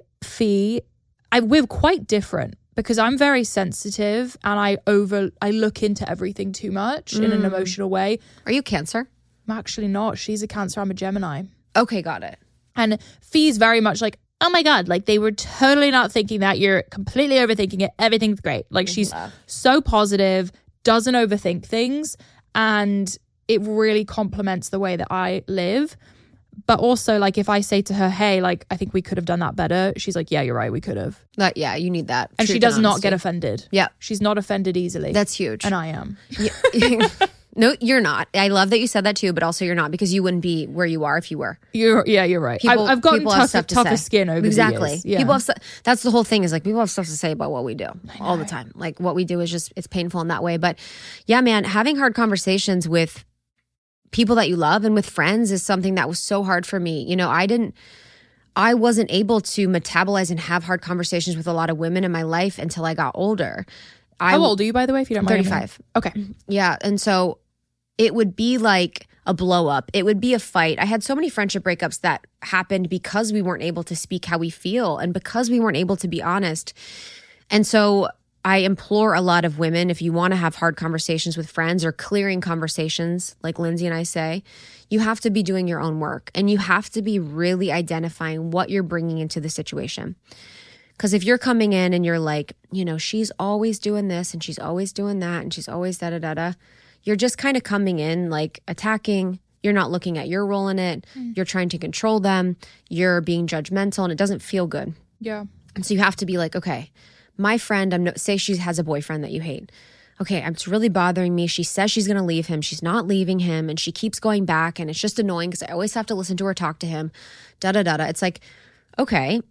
we're quite different, because I'm very sensitive and I look into everything too much in an emotional way. Are you Cancer? I'm actually not. She's a Cancer. I'm a Gemini. Okay, got it. And Fee's very much like, oh my God, like, they were totally not thinking that. You're completely overthinking it. Everything's great. Like, she's so positive, doesn't overthink things, and it really complements the way that I live. But also, like, if I say to her, hey, like, I think we could have done that better, she's like, yeah, you're right, we could have. Yeah, you need that. And she does not get offended. Yeah. She's not offended easily. That's huge. And I am. Yeah. No, you're not. I love that you said that too, but also you're not, because you wouldn't be where you are if you were. You're right. I've gotten tougher skin over the years. Yeah. People have that's the whole thing, is like, people have stuff to say about what we do all the time. Like, what we do is just, it's painful in that way. But yeah, man, having hard conversations with people that you love and with friends is something that was so hard for me. You know, I wasn't able to metabolize and have hard conversations with a lot of women in my life until I got older. How old are you, by the way, if you don't mind? 35. Okay. Yeah. And so it would be like a blow up. It would be a fight. I had so many friendship breakups that happened because we weren't able to speak how we feel and because we weren't able to be honest. And so I implore a lot of women, if you want to have hard conversations with friends or clearing conversations, like Lindsay and I say, you have to be doing your own work and you have to be really identifying what you're bringing into the situation. Because if you're coming in and you're like, you know, she's always doing this and she's always doing that and she's always da-da-da-da, you're just kind of coming in like attacking. You're not looking at your role in it. You're trying to control them. You're being judgmental and it doesn't feel good. Yeah. And so you have to be like, okay, my friend, say she has a boyfriend that you hate. Okay, it's really bothering me. She says she's going to leave him. She's not leaving him. And she keeps going back. And it's just annoying because I always have to listen to her talk to him. Da-da-da-da. It's like, okay,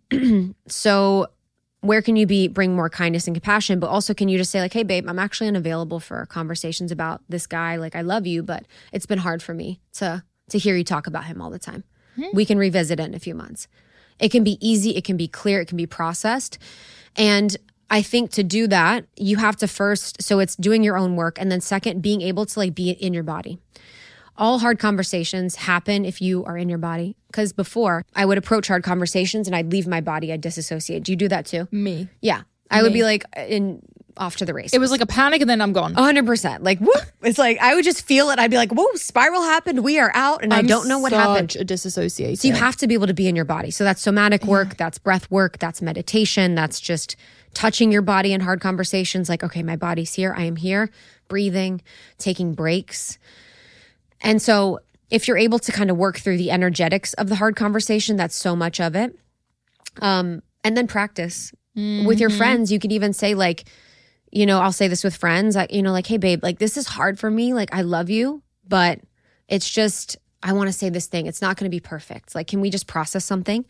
so where can you bring more kindness and compassion? But also, can you just say like, hey, babe, I'm actually unavailable for conversations about this guy. Like, I love you, but it's been hard for me to hear you talk about him all the time. We can revisit it in a few months. It can be easy. It can be clear. It can be processed. And I think to do that, you have to first, so it's doing your own work. And then second, being able to like be in your body. All hard conversations happen if you are in your body. Because before, I would approach hard conversations and I'd leave my body. I'd disassociate. Do you do that too? Me. Yeah. I would be like off to the races. It was like a panic and then I'm gone. 100%. Like, whoop. It's like, I would just feel it. I'd be like, whoa, spiral happened. We are out. And I don't know what happened. A disassociator. So you have to be able to be in your body. So that's somatic work. That's breath work. That's meditation. That's just touching your body in hard conversations. Like, okay, my body's here. I am here. Breathing, taking breaks. And so if you're able to kind of work through the energetics of the hard conversation, that's so much of it. And then practice. With your friends, you could even say like, you know, I'll say this with friends, like, you know, like, hey, babe, like this is hard for me. Like, I love you, but it's just, I want to say this thing. It's not going to be perfect. Like, can we just process something?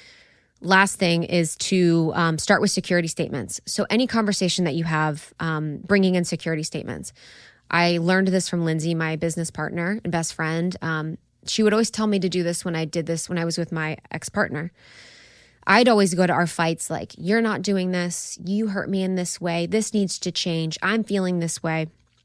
Last thing is to start with security statements. So any conversation that you have, bringing in security statements. I learned this from Lindsay, my business partner and best friend. She would always tell me to do this when I did this when I was with my ex-partner. I'd always go to our fights like, you're not doing this. You hurt me in this way. This needs to change. I'm feeling this way.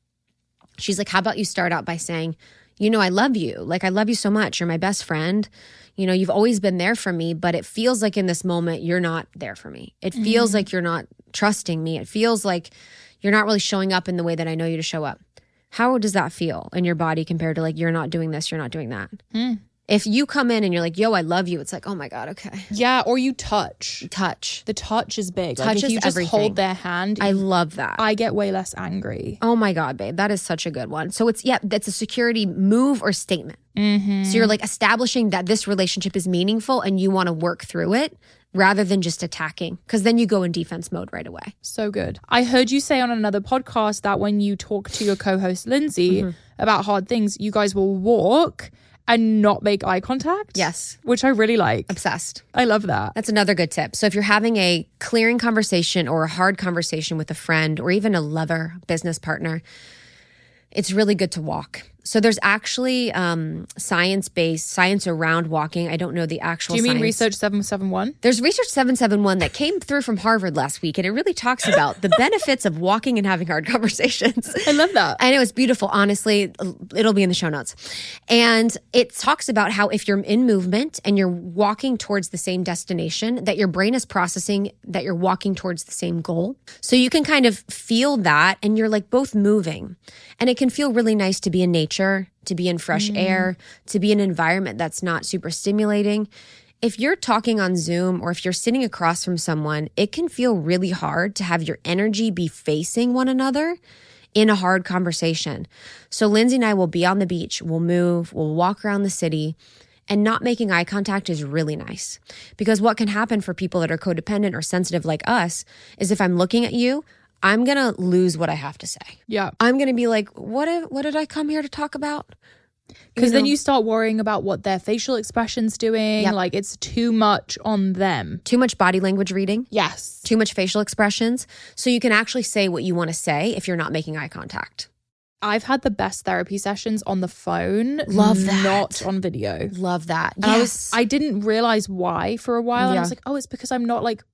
She's like, how about you start out by saying, you know, I love you. Like, I love you so much. You're my best friend. You know, you've always been there for me, but it feels like in this moment, you're not there for me. It feels like you're not trusting me. It feels like you're not really showing up in the way that I know you to show up. How does that feel in your body compared to like, you're not doing this, you're not doing that? If you come in and you're like, yo, I love you, it's like, oh my God, okay. Yeah, or you touch. The touch is big. Touch like if is you just everything. hold their hand, I love that. I get way less angry. Oh my God, babe. That is such a good one. So that's a security move or statement. So you're like establishing that this relationship is meaningful and you want to work through it rather than just attacking, because then you go in defense mode right away. So good. I heard you say on another podcast that when you talk to your co-host Lindsay about hard things, you guys will walk and not make eye contact. Yes. Which I really like. Obsessed. I love that. That's another good tip. So if you're having a clearing conversation or a hard conversation with a friend or even a lover, business partner, it's really good to walk. So there's actually science around walking. I don't know the actual Do you mean science. Research 771? There's Research 771 that came through from Harvard last week, and it really talks about the benefits of walking and having hard conversations. I love that. And it was beautiful. Honestly, it'll be in the show notes. And it talks about how if you're in movement and you're walking towards the same destination, that your brain is processing that you're walking towards the same goal. So you can kind of feel that, and you're like both moving. And it can feel really nice to be in nature, to be in fresh air, to be in an environment that's not super stimulating. If you're talking on Zoom or if you're sitting across from someone, it can feel really hard to have your energy be facing one another in a hard conversation. So Lindsay and I will be on the beach, we'll move, we'll walk around the city, and not making eye contact is really nice. Because what can happen for people that are codependent or sensitive like us is if I'm looking at you, I'm going to lose what I have to say. Yeah. I'm going to be like, what did I come here to talk about? Because then you start worrying about what their facial expression's doing. Yep. Like it's too much on them. Too much body language reading. Yes. Too much facial expressions. So you can actually say what you want to say if you're not making eye contact. I've had the best therapy sessions on the phone. Love that. Not on video. Love that. And Yes. I didn't realize why for a while. And I was like, oh, it's because I'm not like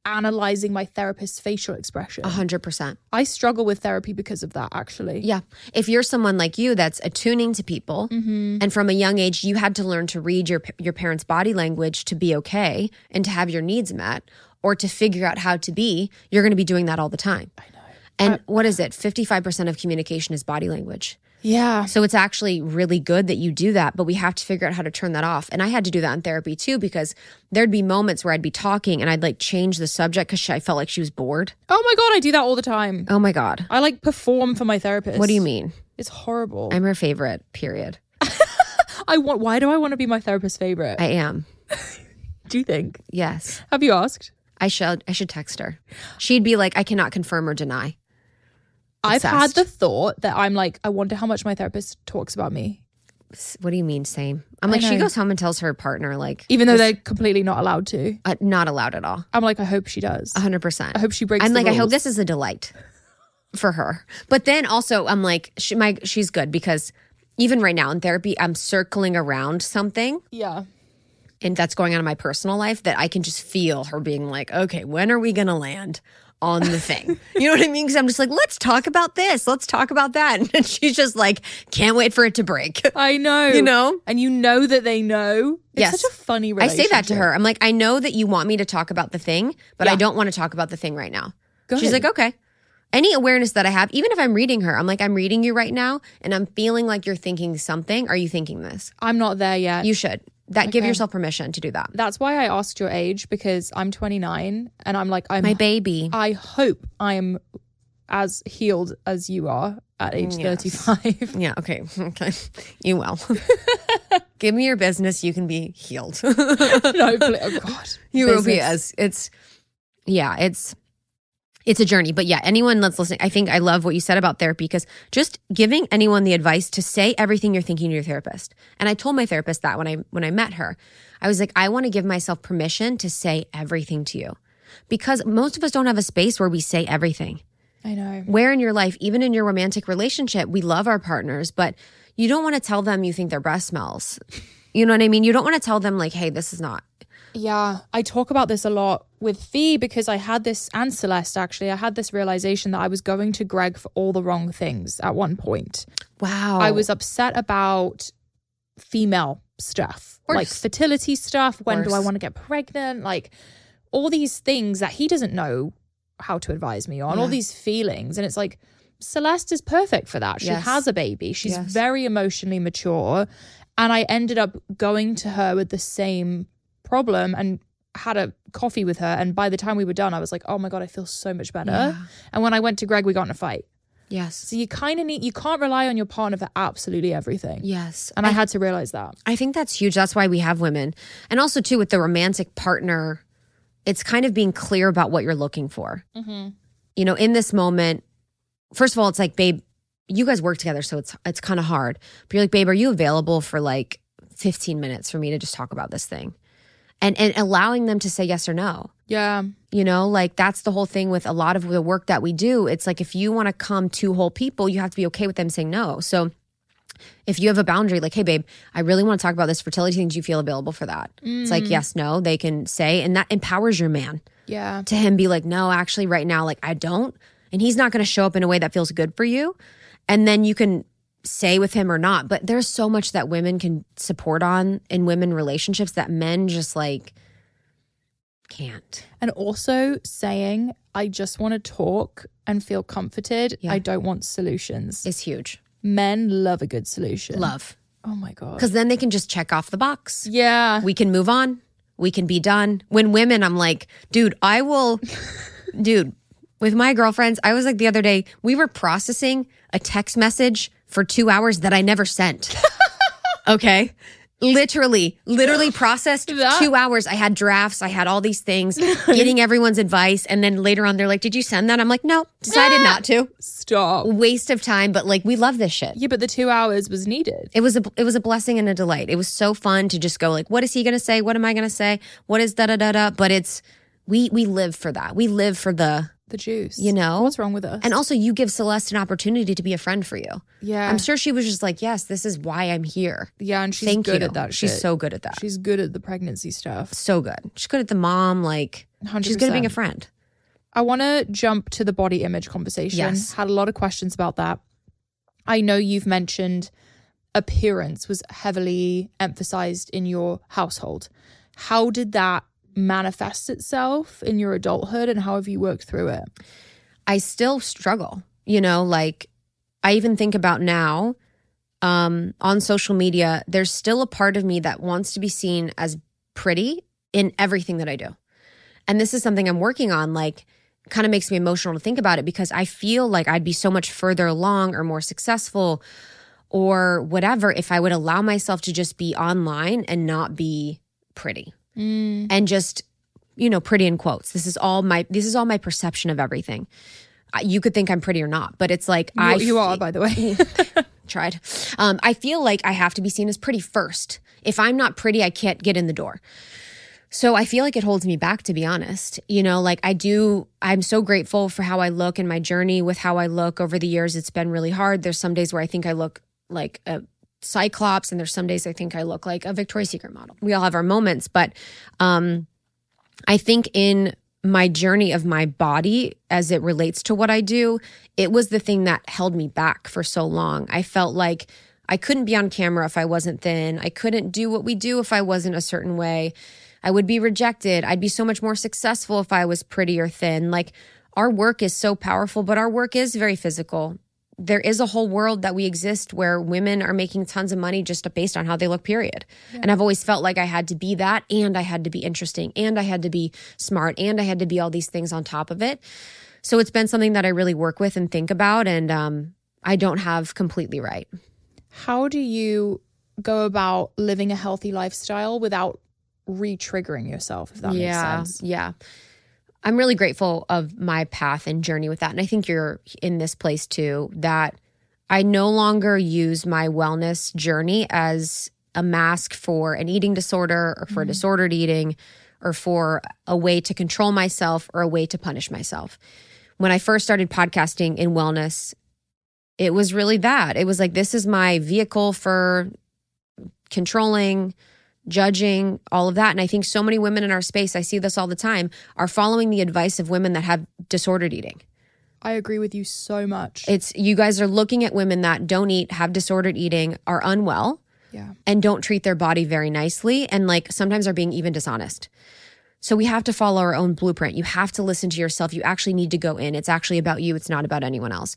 analyzing my therapist's facial expression. 100%. I struggle with therapy because of that, actually. Yeah. If you're someone like you that's attuning to people, and from a young age, you had to learn to read your parents' body language to be okay and to have your needs met or to figure out how to be, you're going to be doing that all the time. I know. And what is it? 55% of communication is body language. Yeah. So it's actually really good that you do that, but we have to figure out how to turn that off. And I had to do that in therapy too, because there'd be moments where I'd be talking and I'd like change the subject because I felt like she was bored. Oh my God, I do that all the time. Oh my God. I like perform for my therapist. What do you mean? It's horrible. I'm her favorite, period. Why do I want to be my therapist's favorite? I am. Do you think? Yes. Have you asked? I should text her. She'd be like, I cannot confirm or deny. I've Obsessed. had the thought that I'm like, I wonder how much my therapist talks about me. What do you mean, same? I'm like, she know. goes home and tells her partner, like, Even though they're completely not allowed to. not allowed at all. I'm like, I hope she does. 100%. I hope she breaks I'm the like, I hope rules. this is a delight for her. But then also, I'm like, she's good because even right now in therapy, I'm circling around something Yeah. and that's going on in my personal life that I can just feel her being like, okay, when are we going to land on the thing? You know what I mean? Because I'm just like, let's talk about this. Let's talk about that. And she's just like, can't wait for it to break. I know. You know? And you know that they know. It's Yes. such a funny I relationship. say that to her. I'm like, I know that you want me to talk about the thing, but I don't want to talk about the thing right now. Go She's ahead. like, okay. Any awareness that I have, even if I'm reading her, I'm like, I'm reading you right now and I'm feeling like you're thinking something. Are you thinking this? I'm not there yet. You should. Give yourself permission to do that. That's why I asked your age, because I'm 29 and I'm like, My baby. I hope I'm as healed as you are at age Yes. 35. Yeah, okay. Okay. You will. Give me your business. You can be healed. No, oh God. You will be Business. it's a journey. But yeah, anyone that's listening, I think I love what you said about therapy, because just giving anyone the advice to say everything you're thinking to your therapist. And I told my therapist that when I met her, I was like, I want to give myself permission to say everything to you, because most of us don't have a space where we say everything. I know. Where in your life, even in your romantic relationship, we love our partners, but you don't want to tell them you think their breath smells. You know what I mean? You don't want to tell them like, hey, this is not. Yeah, I talk about this a lot with Fee, because I had this, and Celeste actually, I had this realization that I was going to Greg for all the wrong things at one point. Wow. I was upset about female stuff, like fertility stuff. When do I want to get pregnant? Like all these things that he doesn't know how to advise me on, all these feelings. And it's like, Celeste is perfect for that. She has a baby. She's very emotionally mature. And I ended up going to her with the same problem and had a coffee with her. And by the time we were done, I was like, oh my God, I feel so much better. Yeah. And when I went to Greg, we got in a fight. Yes. So you kind of you can't rely on your partner for absolutely everything. Yes. And I had to realize that. I think that's huge. That's why we have women. And also too, with the romantic partner, it's kind of being clear about what you're looking for. Mm-hmm. You know, in this moment, first of all, it's like, babe, you guys work together, so it's kind of hard. But you're like, babe, are you available for like 15 minutes for me to just talk about this thing? And allowing them to say yes or no. Yeah. You know, like that's the whole thing with a lot of the work that we do. It's like, if you want to come two whole people, you have to be okay with them saying no. So if you have a boundary, like, hey, babe, I really want to talk about this fertility thing. Do you feel available for that? It's like, yes, no, they can say, and that empowers your man Yeah. to him be like, no, actually right now, like I don't. And he's not going to show up in a way that feels good for you. And then you can say with him or not. But there's so much that women can support on in women relationships that men just like can't. And also saying, I just want to talk and feel comforted. Yeah. I don't want solutions. Is huge. Men love a good solution. Love. Oh my God. Because then they can just check off the box. Yeah. We can move on. We can be done. When women, I'm like, dude, with my girlfriends, I was like the other day, we were processing a text message for 2 hours that I never sent. Okay. Literally processed 2 hours. I had drafts. I had all these things, getting everyone's advice. And then later on, they're like, did you send that? I'm like, no, decided not to. Stop. Waste of time. But like, we love this shit. Yeah, but the 2 hours was needed. It was a blessing and a delight. It was so fun to just go like, what is he going to say? What am I going to say? What is da-da-da-da? But we live for that. We live for the the juice. You know? What's wrong with us? And also, you give Celeste an opportunity to be a friend for you. Yeah. I'm sure she was just like, yes, this is why I'm here. Yeah, and she's good at that shit. She's so good at that. She's good at the pregnancy stuff. So good. She's good at the mom, like, 100%. She's good at being a friend. I want to jump to the body image conversation. Yes. Had a lot of questions about that. I know you've mentioned appearance was heavily emphasized in your household. How did that manifest itself in your adulthood, and how have you worked through it? I still struggle, you know, like I even think about now on social media, there's still a part of me that wants to be seen as pretty in everything that I do. And this is something I'm working on, like kind of makes me emotional to think about it, because I feel like I'd be so much further along or more successful or whatever if I would allow myself to just be online and not be pretty. And just, you know, pretty in quotes. This is all my perception of everything. You could think I'm pretty or not, but it's like you are, by the way. Tried. I feel like I have to be seen as pretty first. If I'm not pretty, I can't get in the door. So I feel like it holds me back, to be honest. You know, like I'm so grateful for how I look and my journey with how I look over the years. It's been really hard. There's some days where I think I look like a Cyclops, and there's some days I think I look like a Victoria's Secret model. We all have our moments, but I think in my journey of my body as it relates to what I do, it was the thing that held me back for so long. I felt like I couldn't be on camera if I wasn't thin. I couldn't do what we do if I wasn't a certain way. I would be rejected. I'd be so much more successful if I was pretty or thin. Like, our work is so powerful, but our work is very physical. There is a whole world that we exist where women are making tons of money just based on how they look, period. Yeah. And I've always felt like I had to be that, and I had to be interesting, and I had to be smart, and I had to be all these things on top of it. So it's been something that I really work with and think about, and I don't have completely right. How do you go about living a healthy lifestyle without re-triggering yourself, if that makes sense? Yeah. I'm really grateful of my path and journey with that. And I think you're in this place too, that I no longer use my wellness journey as a mask for an eating disorder or for disordered eating or for a way to control myself or a way to punish myself. When I first started podcasting in wellness, it was really that. It was like, this is my vehicle for controlling, judging, all of that. And I think so many women in our space, I see this all the time, are following the advice of women that have disordered eating. I agree with you so much. It's, you guys are looking at women that don't eat, have disordered eating, are unwell, and don't treat their body very nicely, and like sometimes are being even dishonest. So we have to follow our own blueprint. You have to listen to yourself. You actually need to go in. It's actually about you. It's not about anyone else.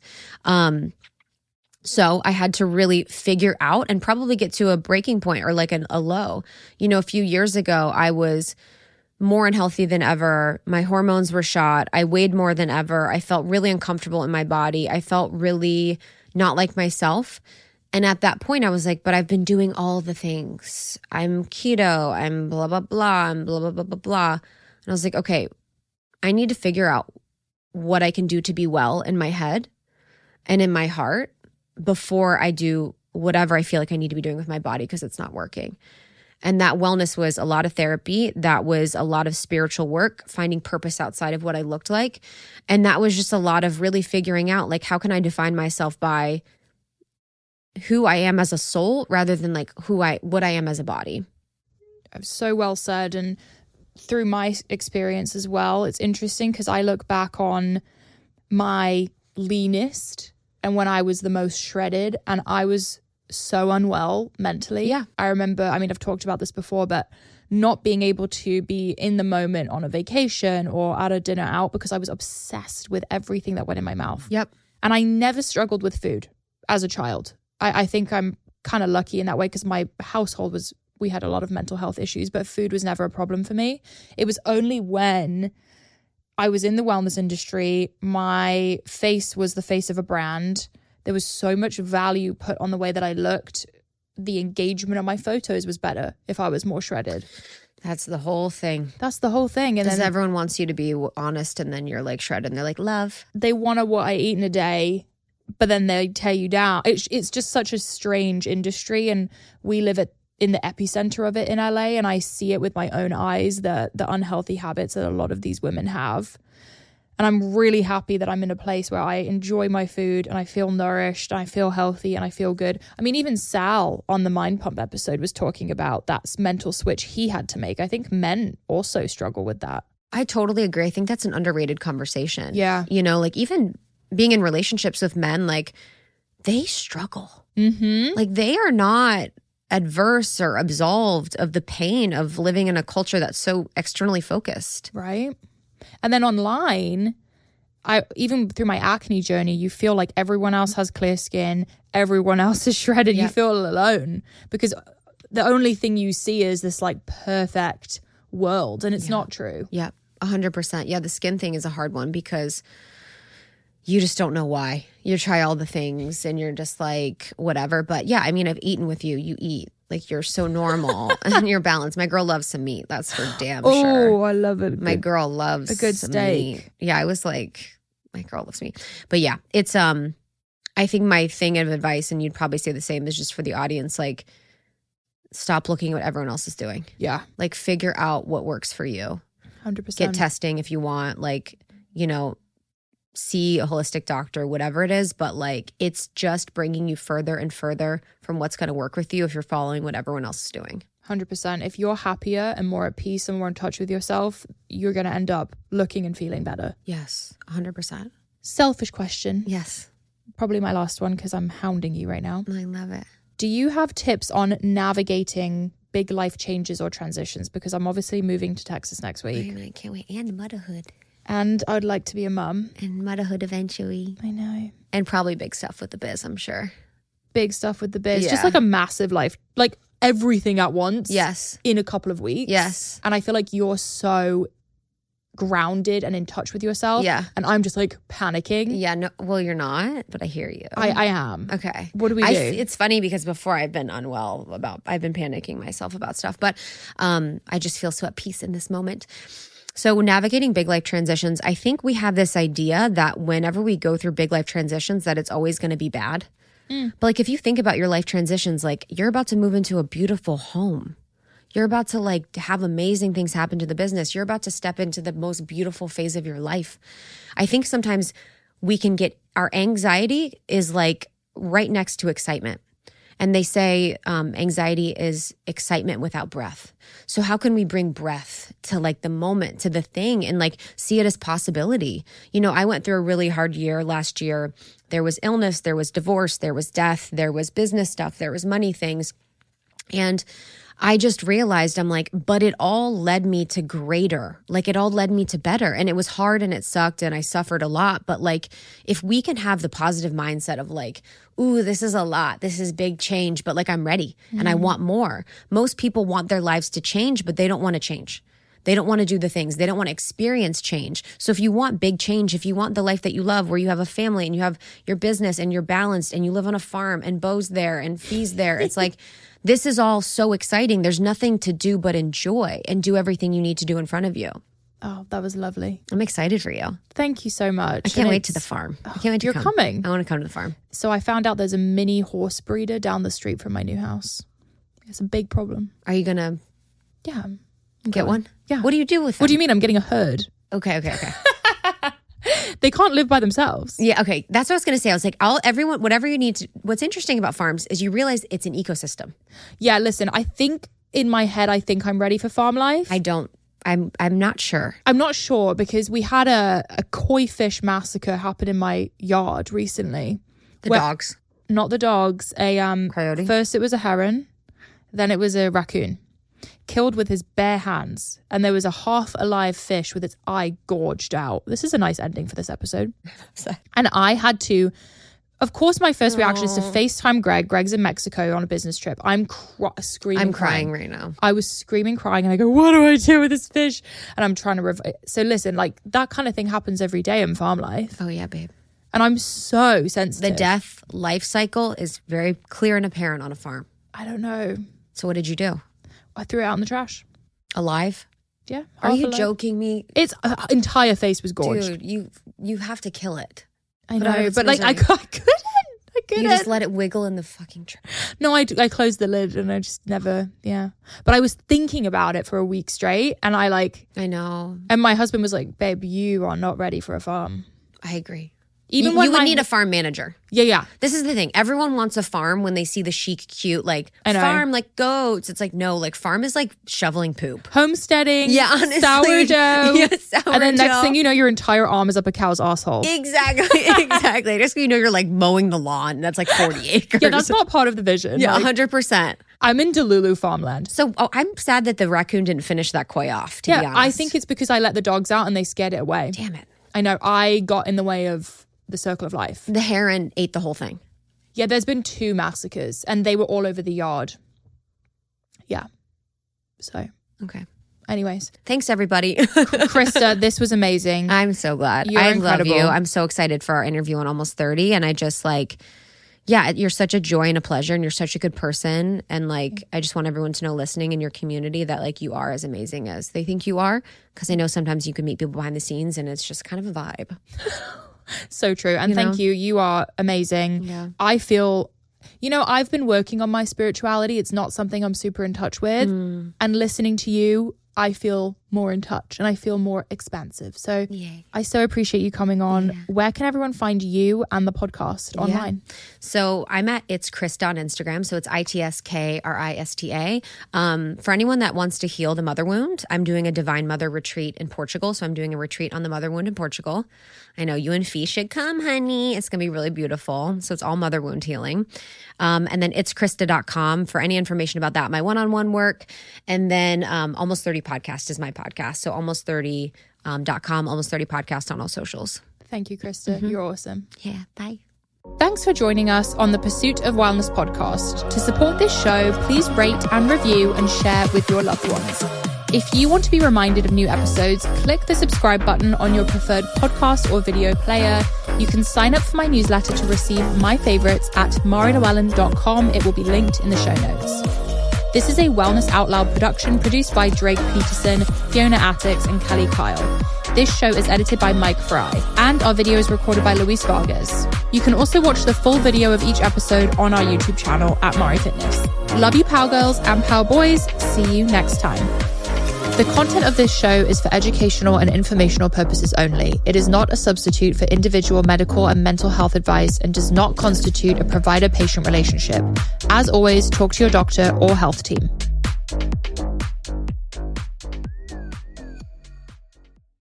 So I had to really figure out and probably get to a breaking point or like a low. You know, a few years ago, I was more unhealthy than ever. My hormones were shot. I weighed more than ever. I felt really uncomfortable in my body. I felt really not like myself. And at that point, I was like, but I've been doing all the things. I'm keto. I'm blah, blah, blah. I'm blah, blah, blah, blah, blah. And I was like, okay, I need to figure out what I can do to be well in my head and in my heart before I do whatever I feel like I need to be doing with my body because it's not working. And that wellness was a lot of therapy. That was a lot of spiritual work, finding purpose outside of what I looked like. And that was just a lot of really figuring out, like, how can I define myself by who I am as a soul rather than like what I am as a body. So well said. And through my experience as well, it's interesting because I look back on my leanest and when I was the most shredded, and I was so unwell mentally. Yeah. I remember, I mean, I've talked about this before, but not being able to be in the moment on a vacation or at a dinner out because I was obsessed with everything that went in my mouth. Yep. And I never struggled with food as a child. I think I'm kind of lucky in that way because my household we had a lot of mental health issues, but food was never a problem for me. It was only when I was in the wellness industry, my face was the face of a brand. There was so much value put on the way that I looked. The engagement on my photos was better if I was more shredded. That's the whole thing. That's the whole thing. And then then everyone wants you to be honest, and then you're like shredded and they're like, love. They want to what I eat in a day, but then they tear you down. It's just such a strange industry, and we live in the epicenter of it in LA, and I see it with my own eyes, the unhealthy habits that a lot of these women have. And I'm really happy that I'm in a place where I enjoy my food and I feel nourished and I feel healthy and I feel good. I mean, even Sal on the Mind Pump episode was talking about that mental switch he had to make. I think men also struggle with that. I totally agree. I think that's an underrated conversation. Yeah. You know, like even being in relationships with men, like they struggle. Mm-hmm. Like they are not adverse or absolved of the pain of living in a culture that's so externally focused. Right. And then online, even through my acne journey, you feel like everyone else has clear skin, everyone else is shredded. Yep. You feel alone because the only thing you see is this like perfect world, and it's not true. Yeah, 100%. Yeah, the skin thing is a hard one because you just don't know why. You try all the things and you're just like, whatever. But yeah, I mean, I've eaten with you. You eat. Like you're so normal and you're balanced. My girl loves some meat. That's for damn sure. Oh, I love it. My girl loves a good some steak. Meat. Yeah, I was like, my girl loves meat. But yeah, it's I think my thing of advice, and you'd probably say the same, is just for the audience, like stop looking at what everyone else is doing. Yeah. Like figure out what works for you. 100%. Get testing if you want, like, you know, see a holistic doctor, whatever it is, but like it's just bringing you further and further from what's going to work with you if you're following what everyone else is doing. 100%. If you're happier and more at peace and more in touch with yourself, you're going to end up looking and feeling better. Yes, 100%. Selfish question. Yes. Probably my last one because I'm hounding you right now. I love it. Do you have tips on navigating big life changes or transitions? Because I'm obviously moving to Texas next week. I can't wait. And motherhood. And I'd like to be a mum. And motherhood eventually. I know. And probably big stuff with the biz, I'm sure. Big stuff with the biz. Yeah. Just like a massive life, like everything at once. Yes. In a couple of weeks. Yes. And I feel like you're so grounded and in touch with yourself. Yeah. And I'm just like panicking. Yeah. No, well, you're not, but I hear you. I am. Okay. What do we do? It's funny because before I've been unwell I've been panicking myself about stuff, but I just feel so at peace in this moment. So navigating big life transitions, I think we have this idea that whenever we go through big life transitions, that it's always going to be bad. But like if you think about your life transitions, like you're about to move into a beautiful home. You're about to like have amazing things happen to the business. You're about to step into the most beautiful phase of your life. I think sometimes we can get, our anxiety is like right next to excitement. And they say anxiety is excitement without breath. So how can we bring breath to like the moment, to the thing, and like see it as possibility? You know, I went through a really hard year last year. There was illness, there was divorce, there was death, there was business stuff, there was money things. And I just realized, I'm like, but it all led me to greater. Like it all led me to better. And it was hard and it sucked and I suffered a lot. But like, if we can have the positive mindset of like, ooh, this is a lot. This is big change, but like I'm ready and I want more. Most people want their lives to change, but they don't want to change. They don't want to do the things. They don't want to experience change. So if you want big change, if you want the life that you love, where you have a family and you have your business and you're balanced and you live on a farm and Bo's there and Fee's there, it's like, this is all so exciting. There's nothing to do but enjoy and do everything you need to do in front of you. Oh, that was lovely. I'm excited for you. Thank you so much. I can't wait to the farm. I can't wait to You're come. coming. I want to come to the farm. So I found out there's a mini horse breeder down the street from my new house. It's a big problem. Are you going to Yeah. get one? Yeah. What do you do with them? What do you mean I'm getting a herd? Okay. They can't live by themselves. Yeah, okay. That's what I was going to say. I was like, everyone, whatever you need to, what's interesting about farms is you realize it's an ecosystem. Yeah, listen, I think in my head, I think I'm ready for farm life. I'm not sure. I'm not sure because we had a koi fish massacre happen in my yard recently. Dogs. Not the dogs. Coyote? First it was a heron. Then it was a raccoon. Killed with his bare hands. And there was a half alive fish with its eye gorged out. This is a nice ending for this episode. And I had to, of course, my first reaction is to FaceTime Greg. Greg's in Mexico on a business trip. I'm screaming. I'm crying right now. I was screaming, crying, and I go, what do I do with this fish? And I'm trying to so listen, like that kind of thing happens every day in farm life. Oh yeah, babe. And I'm so sensitive. The death life cycle is very clear and apparent on a farm. I don't know. So what did you do? I threw it out in the trash. Alive? Yeah. Are you joking me? Its entire face was gorged. Dude, you have to kill it. I know, but like I couldn't. couldn't. You just let it wiggle in the fucking tray. No, I closed the lid and I just never, But I was thinking about it for a week straight and I know. And my husband was like, babe, you are not ready for a farm. I agree. Even when you would need a farm manager. Yeah. This is the thing. Everyone wants a farm when they see the chic, cute, farm, goats. It's farm is shoveling poop. Homesteading. Yeah, honestly. Sourdough. Yeah, sourdough. And then next thing you know, your entire arm is up a cow's asshole. Exactly. Just you're mowing the lawn. That's 40 acres. Yeah, that's not part of the vision. Yeah, 100%. I'm in Delulu farmland. So I'm sad that the raccoon didn't finish that koi off, to be honest. I think it's because I let the dogs out and they scared it away. Damn it. I know. I got in the way of the circle of life. The heron ate the whole thing. Yeah, there's been 2 massacres and they were all over the yard. Yeah. So. Okay. Anyways. Thanks, everybody. Krista, this was amazing. I'm so glad. You're incredible. Love you. I'm so excited for our interview on Almost 30. And I just you're such a joy and a pleasure and you're such a good person. And I just want everyone to know listening in your community that you are as amazing as they think you are. Because I know sometimes you can meet people behind the scenes and it's just kind of a vibe. So true. And thank you. You are amazing. Yeah. I feel, I've been working on my spirituality. It's not something I'm super in touch with. And listening to you, I feel more in touch and I feel more expansive. So I so appreciate you coming on. Yeah. Where can everyone find you and the podcast online? So I'm at It's Krista on Instagram. So it's ITSKRISTA. For anyone that wants to heal the mother wound, I'm doing a Divine Mother retreat in Portugal. So I'm doing a retreat on the mother wound in Portugal. I know you and Fee should come, honey. It's going to be really beautiful. So it's all mother wound healing. And then itskrista.com for any information about that, my one-on-one work. And then Almost 30 Podcast is my podcast. So almost30.com, Almost 30 Podcast on all socials. Thank you, Krista. You're awesome. Yeah, bye. Thanks for joining us on the Pursuit of Wellness podcast. To support this show, please rate and review and share with your loved ones. If you want to be reminded of new episodes, click the subscribe button on your preferred podcast or video player. You can sign up for my newsletter to receive my favorites at marilewellen.com. It will be linked in the show notes. This is a Wellness Out Loud production produced by Drake Peterson, Fiona Attucks, and Kelly Kyle. This show is edited by Mike Fry, and our video is recorded by Luis Vargas. You can also watch the full video of each episode on our YouTube channel at Mari Fitness. Love you, Power Girls and Power Boys. See you next time. The content of this show is for educational and informational purposes only. It is not a substitute for individual medical and mental health advice and does not constitute a provider-patient relationship. As always, talk to your doctor or health team.